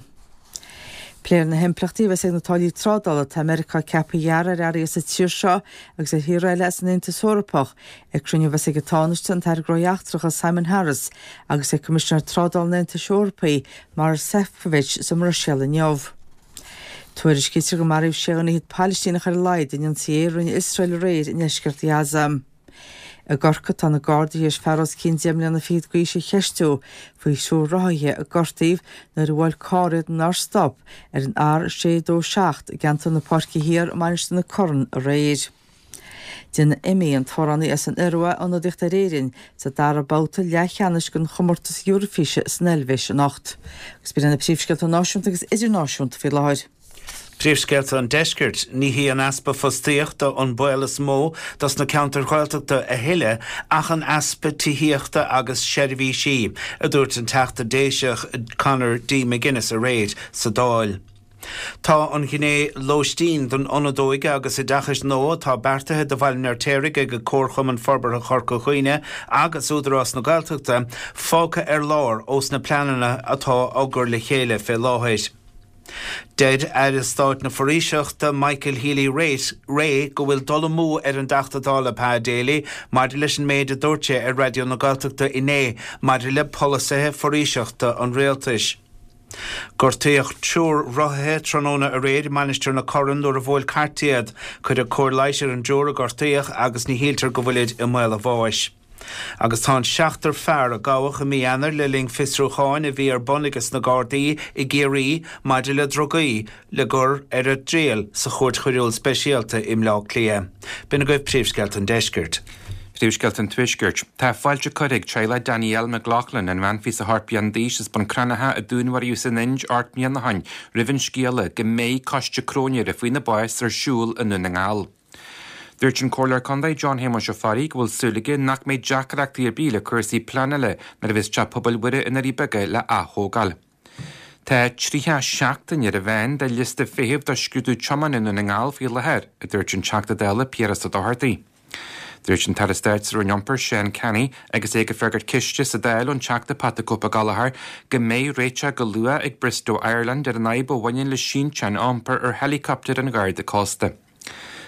Pléir na himplachtaí bheits ag natáilí trádala tá America cepahearra airí sa tíir seo agus a híráile an Intas Eorpach ag cruniú bheits ag táneiste an targróíachtracha Simon Harris agus ag Commissioner trádal na Intas Eorpaí mar Sefcovic sa mar seala neamh. Tuairis cítear go maríomh sé an iad Palestínach ar leid in an tíéireann Israel réir in eisceart Gaza. A gorcha tá na Gardaí is fearras 15 mbliana fiad goise cheistú faoi siú ráithe a gortaíh nar a bhfuil cárid nar stop ar an ár 6-7 ganta na parci hir mainiste na corn a réir. Dina imíon thorannaí as an irwa an dicht a réirinn sa dar a báta lechanis gon chomortas Eurofíse san Elvis an 8. Gus bíanana príomhsceilt náisiúnta agus idirnáisiúnta fi láir. Príomhsceilte an deiscirt ní hí an aspa fostíochta an buelas mó das na counterchilteachta a hiile ach an aspa tííochta agus seirbhí sí a dúirt an teachta déiseach Conor D. McGuinness a réid sa dáil. Tá an ghinné lóistín don onadóige agus I dachas nó tá bertathe do bhhailn ar téirigh ag go córcham an forbar a chorca chuoine agus údarrás na Gaeltachta fáca ar lár os na planana atá águr le chéile fé láthid. Dead ar is stáit na foríseachta Michael Healy Ray go bhfuil dul mú ar an dachtadála pá déala mar leis an méid a dúirte ar radio na Gaeltachta inné mar le polisathe foríseachta an réaltais. Gortaíocht trúr rothe tróna a réad manisteir na corran úr a bhfuil cartíad chud a cór leiseir an dúra gortaíoch agus ní hiiltar go bhfuilid I mhail a bháis. Agus tá seachtar fear a gáhach a míanaar le ling fisrúcháin a bhí ar bunigus na Gardaí I géirí maidir le drogaí le gur ar a dréal sa chuirt choiriúil speisialta im lá clia. Bina goibh príomhsceilt an deiscirt. Príomhsceilt an tuiscirt. Tá fáilte chuig Treile Daniel McLaughlin an bhain sa harpian díos is ban cranathe a dúnhairú san inj art mian na hain, rihann scéala go méid coiste cróneir a faoin na báis ar siúl in na ngáil. Dúirt an cóir condaid John Hamish a farí go bhfuil súlaige nach méid deachreachtaí ar bíle chuirsaí planile nar a bhís te pobalbuire in rí beige le athógal. Tá tríthe seachtain ar a bhain de lista féhibh do sciúdú choman in na ngáil fí leheir a dúirt an teachta déile Pieras a dáthairtaí. Dúirt an tarastáid sa runiompar Shane Kenny agus é go freigart ciste sa déil an teachta patacópa galahar go méid réite go lua ag Bristow, Ireland ar an aib ó bhain le sin tean ampar ar helicopter an Garda Costa.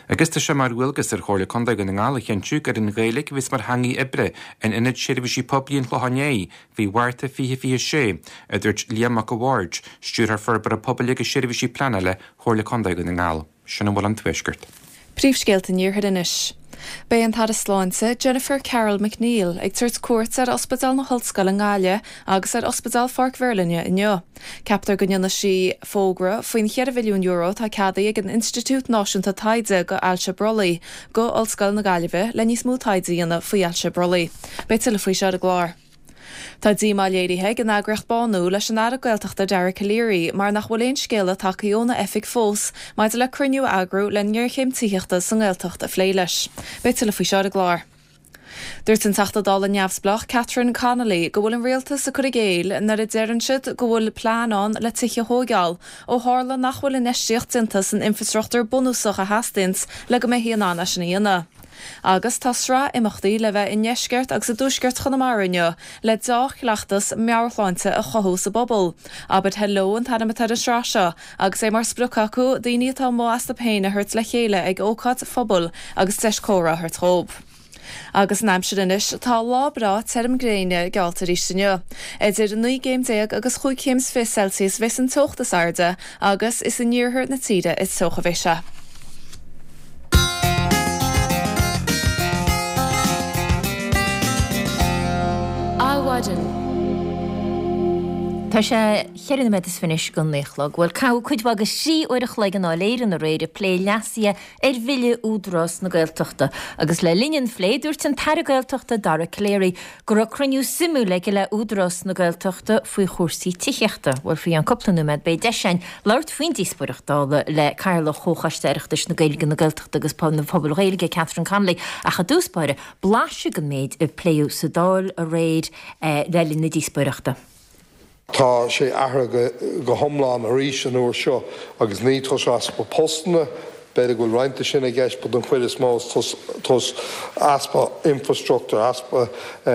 Agus tá sem mar bhfuilgus ar chóirla condaig an ngála cheanú ar an réalaigh vis mar hangaí ibre in inad seirbhísí poblíon chluhané hí warta fi sé a dúirt Liam go Ward stúr ar forbar a pobl a seirbhísí plana le chóirla condaig an ngála. Sinna bhfuil an tuisgurt. Príomhscéalta níortha inis. Bé an tar sláinte Jennifer Carroll McNeil ag tuairt cuairt ar Ospidal na Holscoil an Gáile agus ar Ospidal Fork Verlinne inniu. Ceaptar go ndeanna sí fógra faoin €1 milliún tá ceadaí ag an Institút Náisiúnta Taide go Ailse Brolaí go Ollscoil na Gaillimhe le níos mó taide dhéanana faoi Ailse Brolaí. Bé tuile faoi seo a glár. Tá díma léirithe an agracht banú leis an ara gailteachta Derek O'Leary mar nach bhfuil éon scéala takeíonna effig fós maid le cruniú agrú le neorchéim tíochta san gailteachta phléiles. Bé tuile faoi seo a glár. Dúirt an tachtadal an neamhsblach Catherine Connolly go bhfuil an rialtas a chur géil nar a déireann siad go bhfuil plánán le tuiche hógeáil ó hála nach bhfuil in isteocht tintas an infrastruchtúr bunúsach a hastins le go méhíon anna sin íana. Agus tasrá imachtaí le bheith in neisceart agus a dúsceart chunamárine le dách leachtas meabhláinte a chothús a bobbal. Abert hello an tanna tar a sráise agus é mar sprucaú daoine atá mó as a péine hurtt le chéile ag ócad phobal agus teiscóra th trób. Agus náimsir inis tá lábrá term gréine gáalta ríistenne. Idir an 9 géim agus 5 céims fé Celsius vis an tochtas airde agus is an níorthir na tíide is socha bhéise. Tá sé cheanna me is finis go néchlog, bhfuil cá chuid agus sí oireach le an áléiran a réidir lé leasia ar bhile údrás na gailteachta, agus le líonn phléadúirt an tar gailteachta Dara Cléirí gur a cruniú simú le le údrás na gailteachta faoi chósaí ticheachta, bhfuil faoi an coplaúid bé deisiin leirt faoin díosbuireachtála le Carla chóchaisteachtas na gailge na gailteachta agus pá na pobl réige Catherine Connolly a cha dúspáire bláise go méid i pléú sa dáil a réid le na díosbuireachta. Tá sé ahra go thomláán a ríis an uair seo agus ní tá se aspa postna beidir go roiinte sin a gceist bud an chuid is más tos aspa infrastructure aspa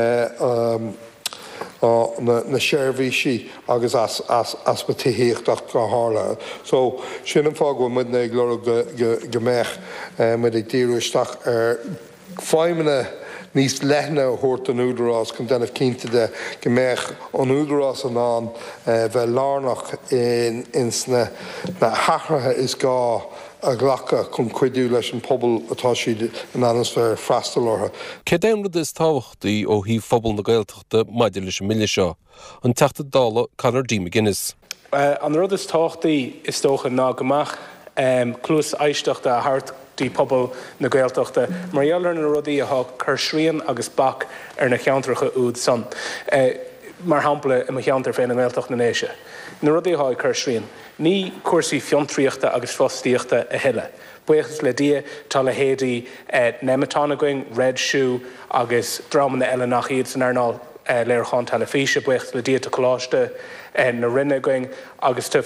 na seirbhísí agus aspa tííochtach go hála. So sin an fá go mid na glóra go méich mid ag díúisteach ar fáimena níos lethna thuirt an údarrás chun denmh cinnte de go méich an údarrás an bheith lárnach in sna na hathrathe is gá a ghlacha chun cuidú leis an pobl atá siad an atmosfér freastalátha. Cé déimrad is tábhachtaí ó hí phobal na gailteachta maidir leis an mille seo, an teachta dála Conor D. McGuinness. An rud is táchtaí is tócha ná goach clús éisteachta a thart dí pobl na gailteachta, mar dheallar na rudaí ath chur srían agus bach ar na cheantracha úd san. Mar hampla i cheantar féin na gailteach na néise. Na rudaí ath chur srían. Ní cuasaí fiontraíochta agus fostíochta a heile. Buchas le dia tá le héadaí nematána going, red shoe agus dráman na eile nach iad san airnáil léir chun talafíse, buchas le dia tá coláiste na rinne going agus tá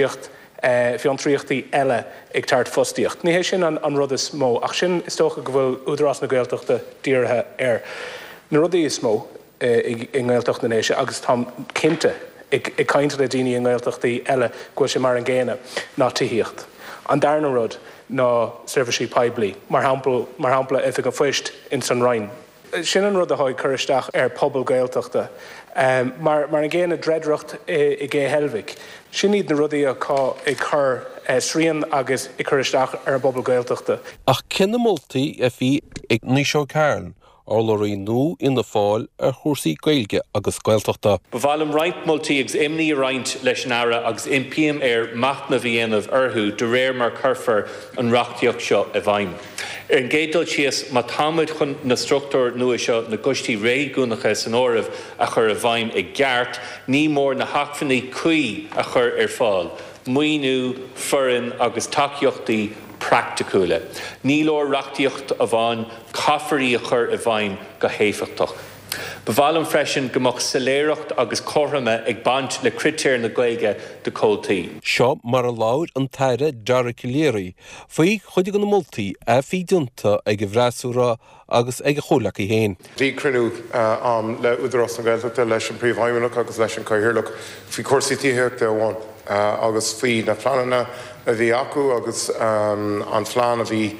fiontraíochtaí eile ag tart fostíocht. Ní hééis sin an rud is mó, ach sin is tócha go bhfuil údarrás na gailteachta díortha ar. Na rudaí is mó i gailteach na néise agus tá cinnte ag cainte le daoine an gailteachtaí eile go sé mar an ggéine ná tííocht. An darna rud ná servicí peblií, mar hampla if go foiist in san Rhein. Sin an rud a háid chuiristeach ar pobl gailteachta. Mar an ggéine dreadreacht i ggé helmhic. Sin iad na rudaí ag chur srían agus i chuiristeach ar pobl gailteachta. Ach cinna moltaí a bhí ag níoseo cairn orlóirí nó ina fáil ar chósaí gailge agus gailteachta. Bhálum roint moltaí agus imní roint leis an ara agus impíam ar maithna bhíanamh orthú de réir mar churfar an reachtaíocht seo a bhaim. Ar an gédal síos má támuid chun na struchtúr nua seo na gcuistí réigúnacha san áireamh a chur a bhaim ag geart, ní mór na haachfannaí cuí a chur ar fáil. Muoinú, forann agus takeíochtaí practicúla. Ní leor reachtaíocht a bhain, cafarí a chur a bhaim go héifiachtach. Bhálum freisin gomach saléireacht agus chorrama ag bant le critéir na Gaeilge de cóiltaí. Seo mar a láir an taire Dara Cléirí, faoi chuide an moltaí a bhí dúnta ag go bhreasúra agus ag cholaach i héin. Bhí cruinú an le údarrás na Gaeltachta leis an príomhhaimimeach agus leis an caithearlach faoi cuasaí tíochta amháin agus faoi na phlána a bhí acu agus an phláán a bhí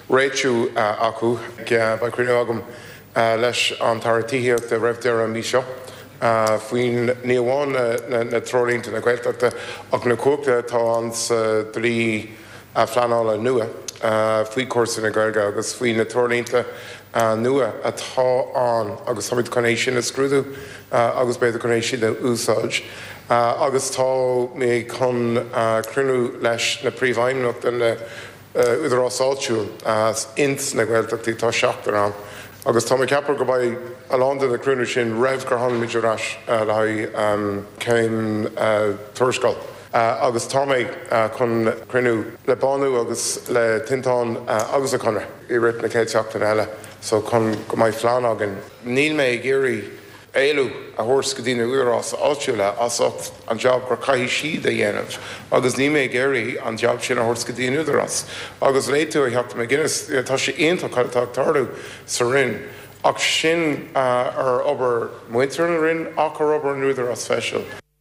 réitiú acu ba cruinú agam leis an tartííocht de raibh an mí seo. Faoin níomháin na trolínta na Gaeltachta ach na cúpla tá ans trí phleanála nua faoi cuasa na Gaeilge agus faoin na trolínta nua atá an agus táid chunééis sin na scrúdú agus beidir chunééis sin na úsáid. Agus tá mé chun crunú leis na príomhhaimneach den na úidirásáiltiúil int na Gaeltachtaí tá seachtar an. Agus tá ceapar go bhaid a láda na crúnú sin raibh gur tháinig ras le céim tuairscail. Agus tá méid chun crunú le banú agus le tintáin agus a chunra I rith na céad seachtain eile, so chun go mbeidh phlean agan. Níl mé géirí éilú a thuairs go dtí na úrás áitiúile as an job gur caithí siad a dhéanamh, agus ní mé géirí an job sin a thuairs go dtí na údarás. Agus réitú a heachta mé Guinness tá sé aonanta chuilteach tarú sa rinn, ach sin ar obair muintear na rinn ach ar obair an údarás feisiil.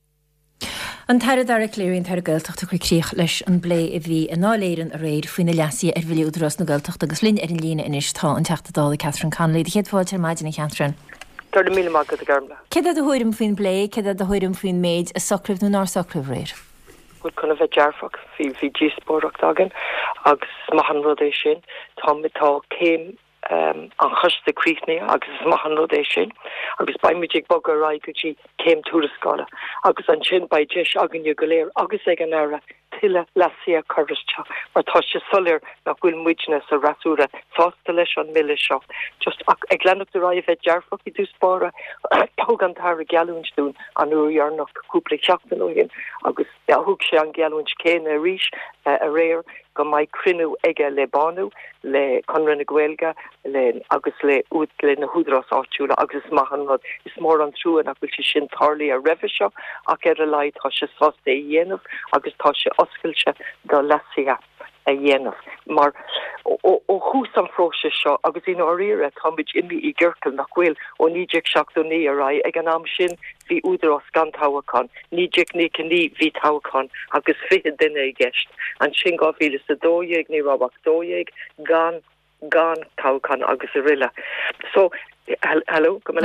An taire dar léironn tar Gaeltachta chucríoch leis an blé a bhí an náléirann a réir faoine leasí ar bhfuil údarás na Gaeltachta agus linn ar an lína inis tá an teachtadála Catherine Conley. Chéad fáilte maidin na Catherine. Tar mí mag go garmla. Céad a thuirm faoin blé, céad a thuirm faoin méid a socribh nó ná socribh réir. Go chuna bheith dearfach hí díospóireacht agan agus maihan rud é sin tá mitá céim an chuiste críochnaí agus maihan rud é sin agus baimiidigh bog a rá gotí céim túrascála agus an sin ba deis aganniu go léir agus ag an aire tiile lasí a chuiriste mar tá sé solir nach bhfuil muidne sa rasúra sásta leis an mille seo. Just ag lenach do raibh bheith dearfach I dúspóra thug an tar a gealúnsún an uíarnach cúpla teachtain óhin agus thug sé an gealúns céine a ríis a réir go mai crinú ige le banú le conran na Gaeilge le agus le út le na húdrás áitiúla agus maihan rud is mór an trúan ach bhfuil sé sin tarlaí a raibh seo ach ar a leid tá sé sásta a dhéanamh agus tá sé oscailte do lesaí a dhéanamh. Mar ó chús an fróise seo agus in áíire táid imi I ggurcail nach bhfuil ó níideag seachtaí a ra ag an am sin hí údarás gan táhaán, níideag ní ní hí táhaán agus fihe duine I gceist. An sin gá bhíle sa dóéag ní rabach dóéag gan táhaán agus a riile. So hello Tá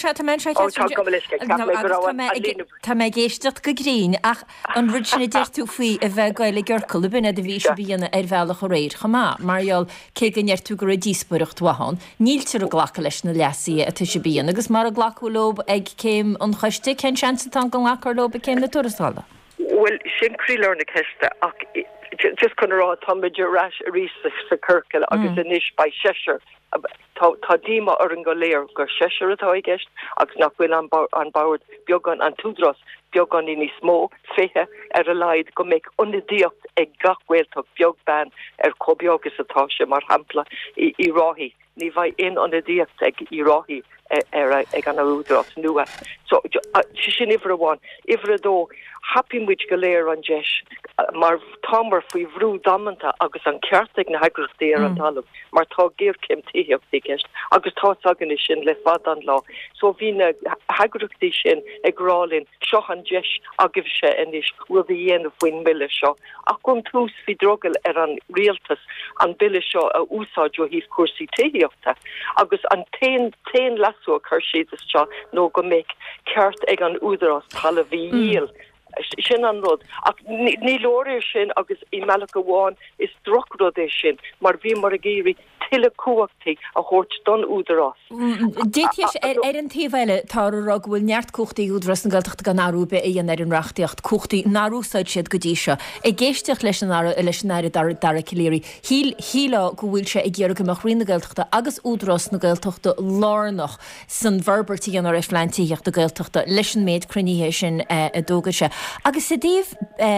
mé géisteach go grín ach an rid sinna deirtú faoi a bheith gaile ggurcail buna a bhí se bíanana ar bhealach chu réir chamá, marall cé ganneartú gur a díosbaireacht wahan, níltear a ghlacha leis na lesaí a tu sé bíana, agus mar a ghlachú lob ag céim an chuiste cén seansatá go lechar lob a céim na tuarála. Well, sin crílar na ceiste ach just chun rá táidir ras a rí sa curcail agus inis ba seir. Tá díma ar an go léir gur seir atá I gceist agus nach bhfuil an báir beagán an túdras beagán í smó féthe ar a leid go méid ionadíocht ag gachhfuilteach beagban ar cóbeagus atá sé mar hampla I ráthí. Ní bhaid ionadíocht ag I ráthí ag an údras nua. So sin ifre bháin, ifre dó hapin muid go léir an deis mar támar faoi bhrú damananta agus an ceartaigh na heagrachtí ar an talamh, mar tá géir céimtííocht I gceist agus tá agan is sin le fad an lá. So bhí na heagrachtí sin ag rálinn seo an deis agah sé inis bhfuil bhí dhéanamh faoin mille seo. Ach chun tús bhí drogel ar an rialtas an bille seo a úsáid ó híh cuasaí tííochta agus an tain lasú a chur siad seo nó go méid ceart ag an údarás tal a bhí díal. Sin an rud ach ní leir sin agus I meach go bháin is drochrod é sin mar bhí mar a géirí tiile cuachtaí a thuirt don údarás. Déis ar an tíhheile tárá bhfuil neart cuachtaí údras na Gaeltachta gan náúbe é an ar an reachtaíocht cuachtaí náúsáid siad go dtí seo. I ggéisteach leis leis neir dar ciléirí. Híla go bhfuil sé ag ggéar go mar rion na Gaeltachta agus údras na Gaeltachta lánach san bharbertíí an ar Fleantííocht na Gaeltachta leis an méid cruníhé sin a dóga se. Agus sé díomh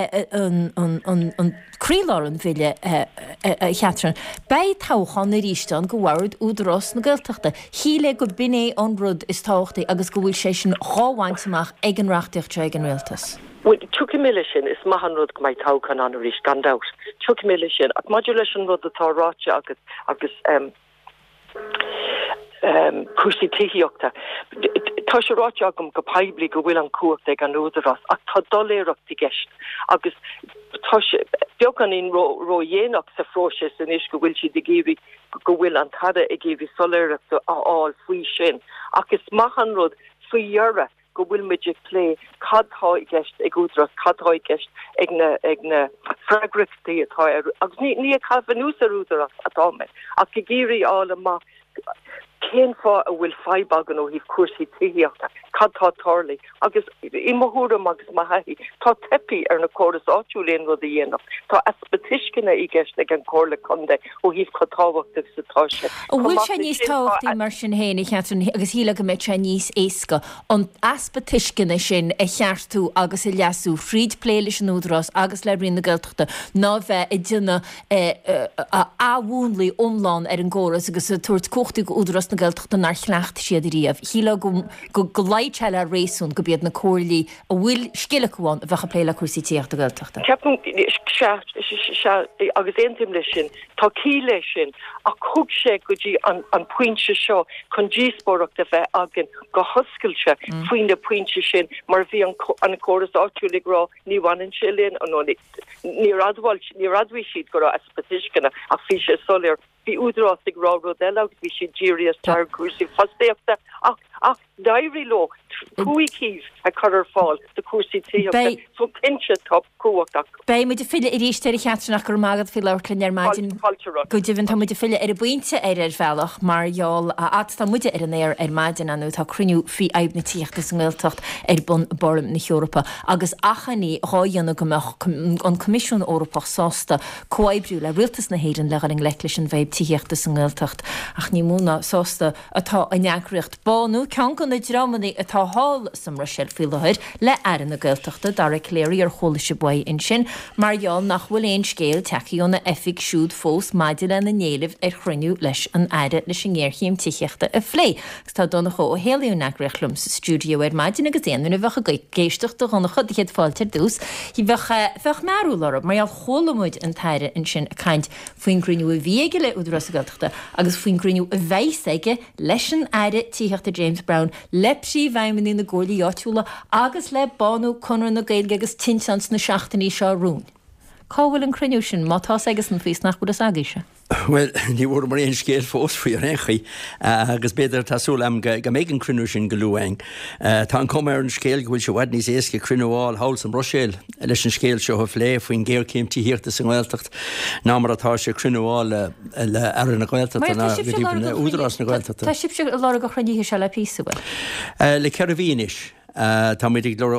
an críláran bhile Catherine, bei táchan na rístan go bhhaid údarás na Gaeltachta. Híle go binné an rud is táchtaí agus go bhfuil sé sin cháhaintach ag an reachtaíocht ag an réaltas. Well, Chucky sin is mahan rud go mai táchan an ríis gandáut. Chucky sin ach modulation rud atá ráte agus cuasaí tííochta. tá sé ráte agam go peibli go bhfuil an cuat ag an údarás ach tá doléireachtaí gceist agus tá beag an in ro dhéanaach sa fróise san is go bhfuil si de géhí go bhfuil an tada ag géhí soléireachta áil faoi sin agus machchan rud faoi dhearra go bhfuil muidir lé cadtá gceist ag údarás cadtá gceist ag na fragrachtaí atá agus ní a cabhanús a údarás atá me ach go géirí ála má cén fá a bhfuil febagan ó híh cuasaí tííochta cadtá tarlaí agus imthúram agus maithí tá tepi ar na choras áitiúléon rud a dhéanamh tá aspatiscinna i gceist ag an cóla conde ó híh catáhachtah satáise. bhfuil sé níos táhachttaí mar sin héna cheann agus híla go méid sé níos éca an aspatiscinna sin a cheartú agus i leasú fríd pléiles an údarás agus le bríon na Gaeltachta ná bheith i duna áhúnlaí omláin ar an ggóras agus a tuairt cochtaí go údarás na Gaeltachta nar chleacht siad i riamh. Híla go leitile a réún go bead na cóirlaí a bhfuil scilachháin a bheitcha pléile cuasaí tíochta Gaeltachta. Ceapan agus éontim lei sin tá cí lei sin a thug sé go dtí an pointse seo chun díospóireachta bheith agin go hoscailte faoin na pointse sin mar bhí an choras áitiúlaigh rá ní bhhainn sé linn an ní radhhail siad go rá aspatiscinna a fhí sé soléir bhí údarásig rá rodéile bhí si ddírias tar cuasaí fastéachta ach dairí lo cuaigh a chuir fáil de cuasaí tíochta so pinse top cuaach. Bei muid fiile i ríéistéir cheatnach gur mágad fi leirlinn ar maidin go dtíhann tá muidir fiile ar a buinte ar bhealach marall a tá muide ar an éir ar maidin anú tá cruniú fhí aib na tíochtta san Gaeltacht ar bun borm na Eorpa agus achaní ráanana goach an Comisiún Eorpach sásta coibrú le rialtas na héidir le an leiclis an bhéib tíochtta san Gaeltacht ach ní múna sásta atá a neacreacht banú cean go na drámaní atá hall sam Rochelle fiúlathir le airan na Gaeltachta dar a cléirí ar chola se buid in sin marall nach bhfuil éon scéal takeíonna efig siúd fós maidir le na néileh ar chruniú leis an aire leis sin ggéirchéim tíochta a phlé. Tá donna cho ó héalaú nachreachlum sa stúdio ar maidin agus éanana bhecha géisteach do chuna chud chéad fáiltear dús hí bheith marú lerab mar cholamúid an taire in sin a caiint faoin gruniú a bhíige le údarás a Gaeltachta agus faoin gruniú a bheitsaige leis an aire tíochta James Brown lepsí bhaimení na ggólaí áitiúla agus le banú conar na Gaeilge agus tinsans na seachtaí seo rún. Cáhfuil an cruniú sin mátá agus an fís nach bud a sagise. Well, ní bhór mar éon scéal fós faoi réchaí agus beidir tásúla am go méid an cruniú sin go luúing. Tá an com ar an scéal go bhfuil se bhaid níos éasca cruniúáil hail san Rochelle leis an scéal seo a phlé faoin ggéircéim tííochta san Gaeltacht ná mar atá sé cruniúáil le ar na Gaeltacht na údarás na Gaeltacht. Tá sib se lá go chruníí se le písa. Le ceir a bhíis. Tá méidir glóra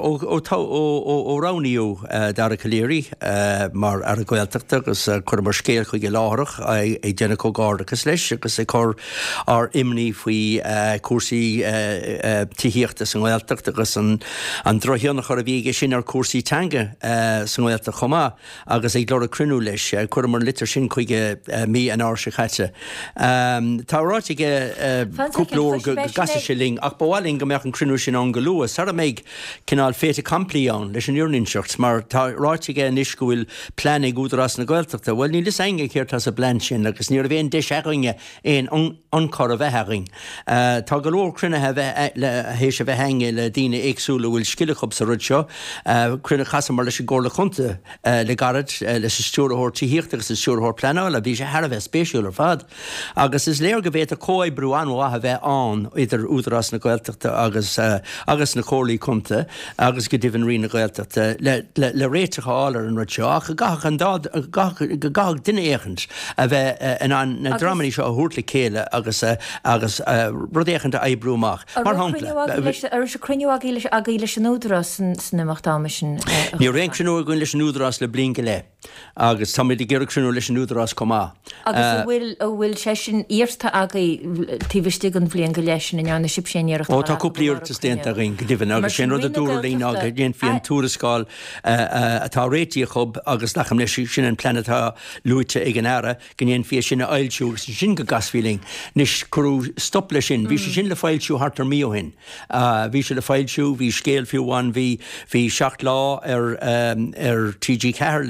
ó ráníú dar a choléirí mar ar a Gaeltachta agus chur mar scéal chuig go láthach é déna có gádagus leis agus é chur ar imní faoi cuasaí tííochta san Gaeltacht agus an drohionna chur a bhíige sin ar cuasaí teanga san Gaeltacht chomá agus é glóra cruniú leis chur mar litir sin chuige mí an áir se chaite. Tá ráige cúplóir go gasa sé ling ach bháling go meach an cruniú sin an go luas méid cinál féte camplíán leis an úrninseocht mar tá ráitige níos go bhfuil plannig údarás na Gaeltachta bhfuil ní lis aige chéirt as a bland sin agus níor bhéon deiseringe éon ancor a bheithing. Tá go leor crunethe hééis a bheith henge le daine éagsúla bhfuil skillachop sa rud seo crunne chasa mar leis ggóla chunta le garad leis stúrthir tííocht agus stúrthir planáil a bhí sé Har bheith spéisiúil ar fad. Agus is léir go bhéit a cóid brú anmha bheith an idir údarás na Gaeltachta agus na cholí conta agus go dtíhann rina Gaeltachta le réitecha álar an ruteach gach an dád gach duine échant a bheith na dramaní seo a thuirtla céile agus rudéchanta ébrúach. Mar ar se cruniú a gaile an údarás san imachtáime sin. Ní réon cruniú a leis an údarás le blin go le agus tá méid ggéir cruniú leis an údarás comá. Agus bhfuil sé sin íirta agaí tíhistí an bblion go leis in anna sib séíarach. Ó tá cúplaíirta déanta ring agus sé rud a dúirlín a dhéon fion túrascáil atá réití chub agus nacham leis sin an planetá luúte ag an aire gnéon fi sinna ailisiú sin go gasfíling níos choú stop lei sin, bhí sé sin le fáilisiú hartar míohin. Bhí se le fáilisiú, bhí scéal fiúháin hí seach lá ar TG Ceair le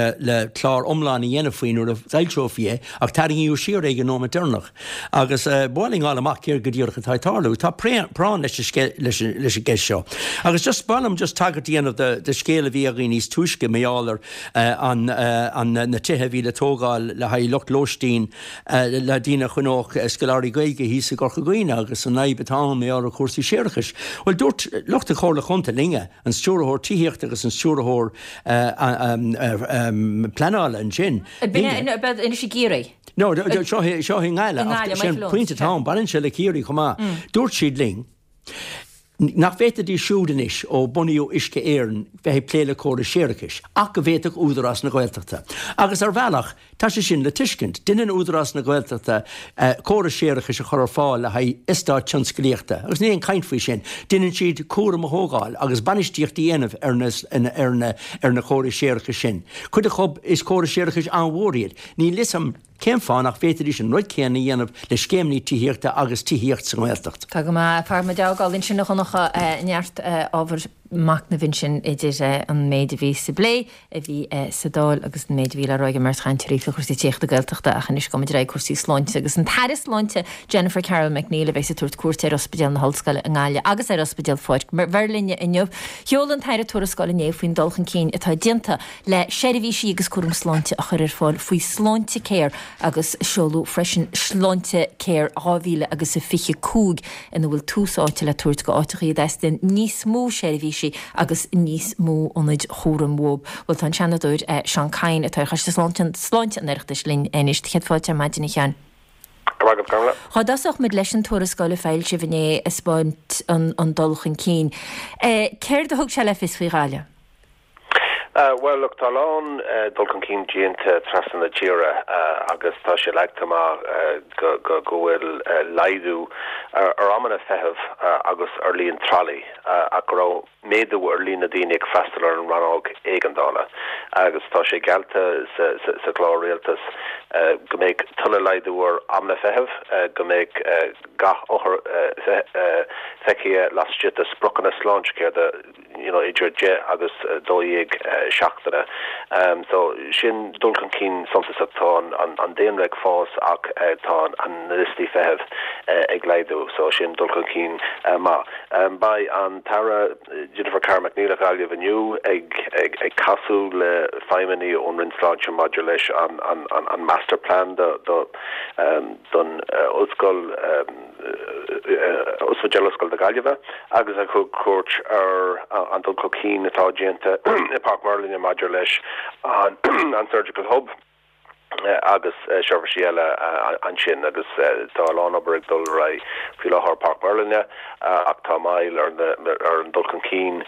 le chlár omláin dhéanana faoinú a bhilteófié ach taringíú siar ag an nó dúnach. Agus báling amach céir go dtíorcha tátarlú, tá prán leis a gceis seo. Agus just bannam just tagart díanamh de scéla bhí a gí níos túisce méálar an na tithe bhí le tógáil le haid Loch Lostín le dína chunóch scoláirí gaige hí sa gorcha gaoine agus an naib betá mé ar a cuasaí séirchas. Well dúirt lucht a chóla chunta linge an stúrathór tííocht agus an stúrathór planála an sin. In sé géirí? No, seo hí ngáile sin puinte tá banan se le cíirí chumá. Dúirt siad ling. Nach féta dí siúdanis ó buíú isce éan bheit pléile córa séirechas, ach go bhéach údarrás na Gaeltachta. Agus ar bhealach tá sé sin le tuiscint, duine údarrás na Gaeltachta córa séirechas a chur fáil le haid istá tionscríochta. Agus níon caiint faoi sin, duine siad cuara a thógáil agus banistíocht dhéanamh ar na córa séirechas sin. Chud a chob is córa séirechas an mhóriad, ní lisam céim fáin nach féidir is an roiid céanna dhéanamh le scéimní tííochta agus tííocht sa Gaeltacht. Tá go farma deágáilinn sin nachcha neart ábhar mac na bhín sin idir an méid bhí sa blé a bhí sadáil agus an méid bhíle roiige mar chaintirí fa chuirtí tíocht a Gaeltachta a chanis gomid ra cuasí sláinte agus an taris sláinte Jennifer Carroll McNeil a bheits a túirt cuairte ar ospidéal na hallscoile an gáile agus ar ospidéal fáid mar bharlinne inniuh heolann taire tuarascoile néh faoin dulchan cín atá dianta le séirhísí agus cuarum sláinte a chur ar fáil faoi sláinte céir agus seolú freisin sláinte céir áhíle agus a fiche cúg ina bhfuil túsáte le tuairt go áitií deistin níos mó séirhísí agus níos mó onid chóram mób. Bhil tá seanadúir Sean Cain a tuirchas sláinte an airtas lín éis cheadfáilte maidin chéan. Tá dasach mid leis an tuarascoile fáil si bhné is spáint an dulchan cín. Céir de thug se le fis faoi gáile? Well, look, talán dulcan cín díanta trasan na tíra agus tá sé leagta go bhfuil laidú ar amana feheh agus ar líon tralaí a go méadú ar lína daine ag festival an ranág éigeandála agus tá sé gealta sa chlár réaltas go méid tunna laidú ar amna feheh go méid gach óthar feici lastíte sprochan na sláint céir idir de agus dóíag seachtaine. So sin dulcan cín sontasachtá an déanreig fás ach tá an listí feheh ag leidú, so sin dulcan cín má. By an tara Jennifer Carroll McNeil a gáile vaniu ag casú le feiminí ón rinsláinte maidir leis an masterplan don osscoil Osfagelascoil de Gaillimhe agus a chu cuairt ar an dulcan cín atá déanta i Park Merlin in maidir leis an Surgical Hub agus seirfisiile an sin agus tá lánabar ag dul ra fi lethir Park Merlinne ach tá mail ar an dulcan cín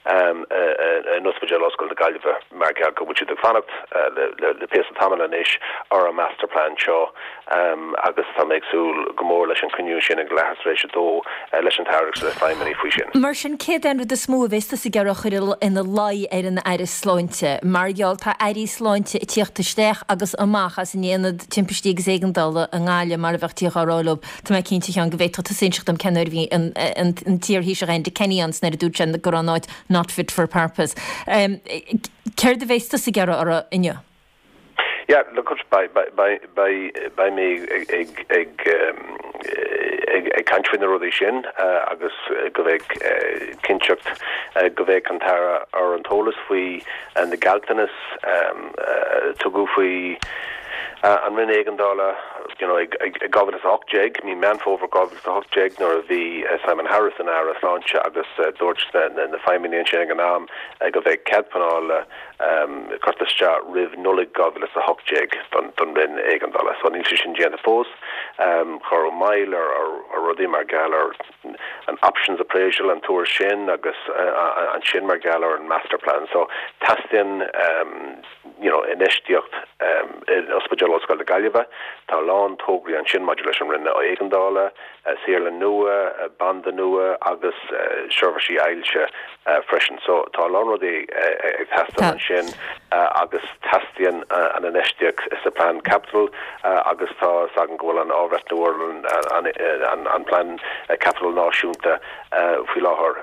an Osfagelascoil de Gaillimhe mar ceall go bhfuil fannacht le péas tamala inis ar a masterplan seo agus tá méagsúil go mór leis an coniú sin ag lehas rééis dó leis an teirgus le feiminí faoi sin. Mar sin céad an de smó bhésta sa gar chuil ina lai ar an airis sláinte, margheall tá airí sláinte i tíochttasteach agus amachchas in dhéanad timpistí éigeandála an gáile mar a bheittíoch áráilób tá mé cinnte an go bhéit tá sinseach am cenar bhí an tír hí a rein de Kennyans na a dút sin go ránáid not fit for purpose. Céir de bhésta sa gar ar inne? Yeah, look, by me ag country na rudí sin agus go bheith cinseacht go bheith cantara ar an tólas faoi an na galtanas tugu faoi an rin éigeandála ag gohannas hochjeg, ní manfóver gohannas a hochjeg nor a bhí Simon Harrison ar a sláinte agus dúirt na feiminíon sin an am go bheith ceadpanála chuirtaiste rih nulig gohannas a hochjeg don rin éigeandála. So níl sin déana fós chur mail ar rudí mar gal ar an options appraisal an túair sin agus an sin mar gal ar an masterplan. So tastin inistíocht in Osfagelascoil de Gaillimhe tá an tógraí an sin modulation rinne ó éigendála, séle nua, banda nua agus servicey eilse freisin. So tá lánrodí ag testan an sin agus testian an anisteach is a plan capital agus tá sagan gohfuil an ábhreat nuair an plan capital náisiúnta fí láthair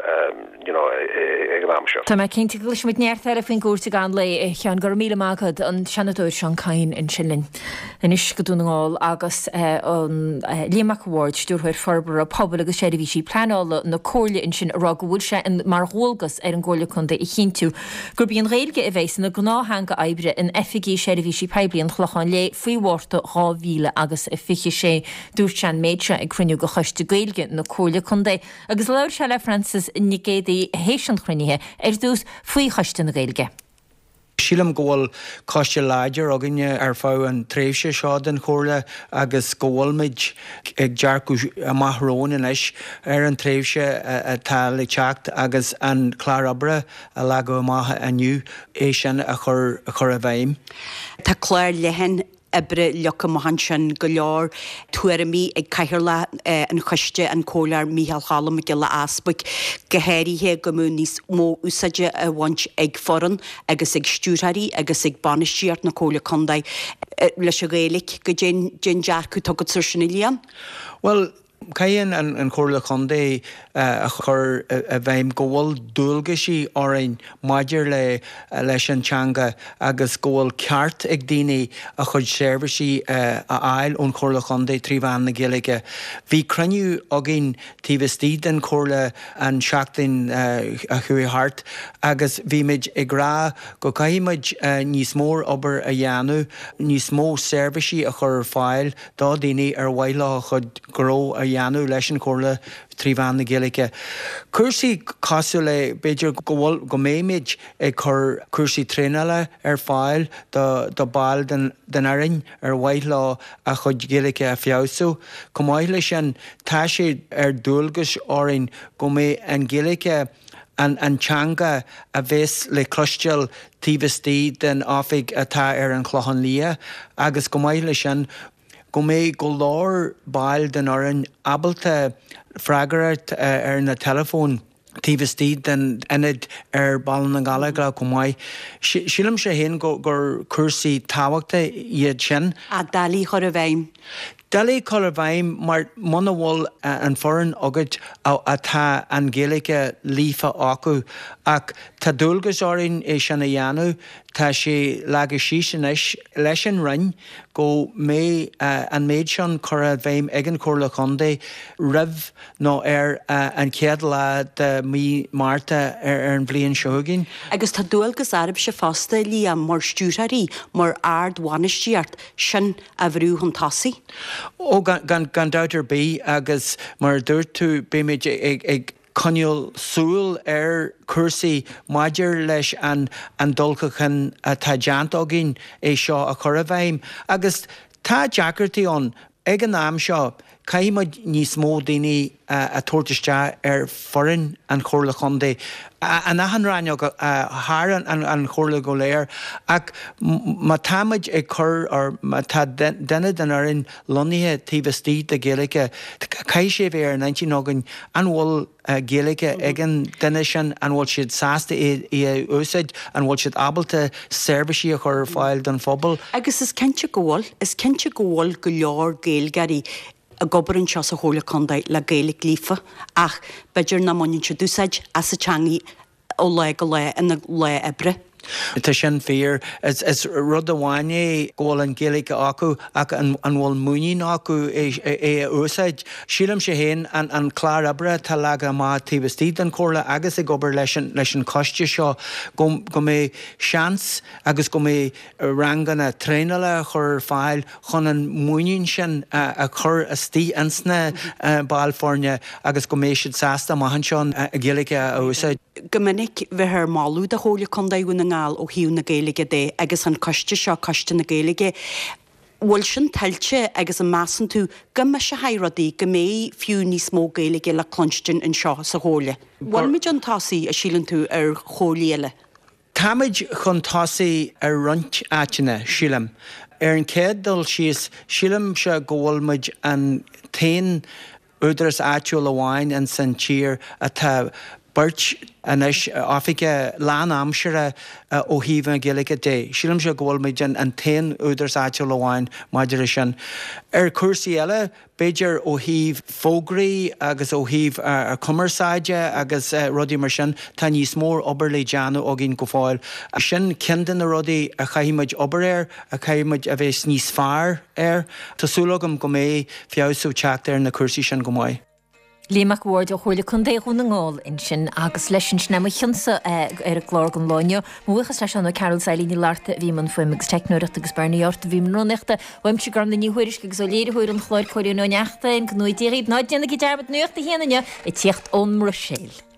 ag an amseo. Tá cinnte go leis mit neartar a fin gúirta gan le chean gur míle mágad an seanadúir Sean Cain in Sinlin. Inis go dúnaáil agus an Liamach Award stúrthir forbar a pobl agus séidir bhí sí planála na cóirle in sin ará go bhfuil se mar hóilgas ar an ggóla chunda i chinú. Gur bíon réilge a bhééis na gnáhanga aibre in FG séidir bhí sí peblion chlochán le faoihharta 2,000 agus fiche sé dúirt sean méidse ag cruinniú go chuiste gailge na cóirle chunda. Agus leir se le Francis Nicédaí hééis an chruinithe ar dús faoi chuiste na gailge. Sílam ggóil coiste láidir aginne ar fá an tréimhse seo den chóirle agus ggóilmid ag dearcú amthróin inis ar an tréimhse atá le teacht agus an chlárabre a le go maithe aniu é sin a chur a bhaim. Tá chláir lehan ebre lecha mohan sin go leor tuairimí ag caiirla an chuiste an cólar Mícheál Chalam me le aspaig gohéirithe go mú níos mó úsaide a bhaint ag foran agus ag stúrthaí agus ag banisteart na cóla condaid leis a réalaigh go dén dearcú tugad sur sin líam? Well, Caíonn an chóirla chundé a chur a bhaim ggóil dúilga sí árainn maidir leis an teanga agus ggóil ceart ag daoine a chud seirbhísí a ail ón chóirla chundé tríomhán na Gaeilge. Bhí cruniú agin tíbhistí den chóirla an seachtain a chuí hart agus bhí muid ag rá go caiimiid níos mór obair a dhéanú, níos mó seirbhísí a chur fáil dá daoine ar bhaile chud gró a dhéanú leis an chóirla tríomhán na Gaeilge. Cursaí cosú le beidir go méimiid ag chur cursaí tréile ar fáil do bail den airinn ar bhaile a chud Gaeilge a fiosú. Go maiith lei sin tá sé ar dúilgus árainn go mé an Gaeilge an teanga a bhés le cloisteil tíbhistí den áfig atá ar an chlochan lia agus go maiith lei sin go mé go láir bail den áireann abalta freagart ar na telefón tíbhistí den inid ar ballan na Gaeilge go maiith. Sílam sé héin gur cursaí táhachta iad sin. A dalí chur a bhaim. Dalí chur a bhaim mar muna bhfuil an forann agad atá an Gaeilge lífa acu ach tá dúilgus áireann é sin a dhéanú tá sé leaga sísan leis an rinn go mé an méid sin chur a bhaim ag an chóirla chundé ribh nó ar an céad le de mí Marta ar an bblion seogin. Agus tá dúilgus arab se fásta líam mar stúrthaí mar ardhainisteart sin a bhrú chun tasaí. Ó gan dáidir bí agus mar dúirt tú béimiid ag coniúil súil ar cursaí maidir leis an dulcachan tá deantógin é seo a chur a bhaim. Agus tá deacartaíón ag an am seo caiimiid níos mó daoine a tuairteiste ar forann an chóirla chundé. An ahan ráine thar an chóirla go léir ach má táid ag chur ar tá duine den airinn loníthe tíbhistí de Gaeilge cai sé bhéir 19 an bhfuil Gaeilge ag an duine sin an bhfuil siad sásta i úsáid an bhfuil siad abalta seirbhísí a chur fáil don phobal. Agus is cinnte gomháil go leor Gaeilgearí a gobarann seo a chóirla condaid le Gaeilge lífa ach beidir na maiinn se dúsáid as sa teangaí ó le go le ina le ebre. Tá sin fér is rud amháine ggóil an Gaeilge acu ach an bhfuil muoín acu é úsáid. Sílam sé héin an chlárabre tá leaga má tíbhistí den chóirla agus i gobar leis an coiste seo go mé seans agus go mé ranganna tréile chur fáil chun an muoín sin a chur a tí ansna Báilfórne agus go mé siad sásta maihan seán a Gaeilge a úsáid. Gomininic bheith máú a chóirla condaidhna ngáil ó hiú na Gaeilge dé agus an coiste seo coiste na Gaeilge. Bhfuil sin tailte agus an measan tú go me se hairadaí go mé fiú níos mó Gaeilge le clonstin in seo sa chóirla. Bhfuil muid an tasaí a sílann tú ar chóirléile? Táid chun tasaí ar runt áitina sílam. an cédal síos sílam se ggóilmuid an tain údras áitiúil amháin an san tír atá Burt anis áfiige lán amsere ó híomh giige dé. Sílam se ggóilmuid an tain údras áitiúil amháin maidir sin. Cuasaí eile Beiidir ó híomh fógraí agus ó híomh ar cumarsáide agus rudí mar sin tá níos mór obair le deanú ó gin go fáil. A sin cinan na rudaí a chaimiid obair a chaimiid a bheits níos fearr Tásúlagam go mé fiosú teach ar na cuasaí sin go maiid. Líach bhir de chuirla chun déún na ngáil in sin agus leisin na chinsa ar a glár an láine, muchas leis an Carol Sailíní láta bhí man foiimigus technoireachta agus Bernaíart bhí man runneachta, bhaim si gar na níhuiiris go léirthúir an chláir choirú nó neachta in gúidíí ná déanana go dearbad nuachta héanaine i tíocht ón mar séil.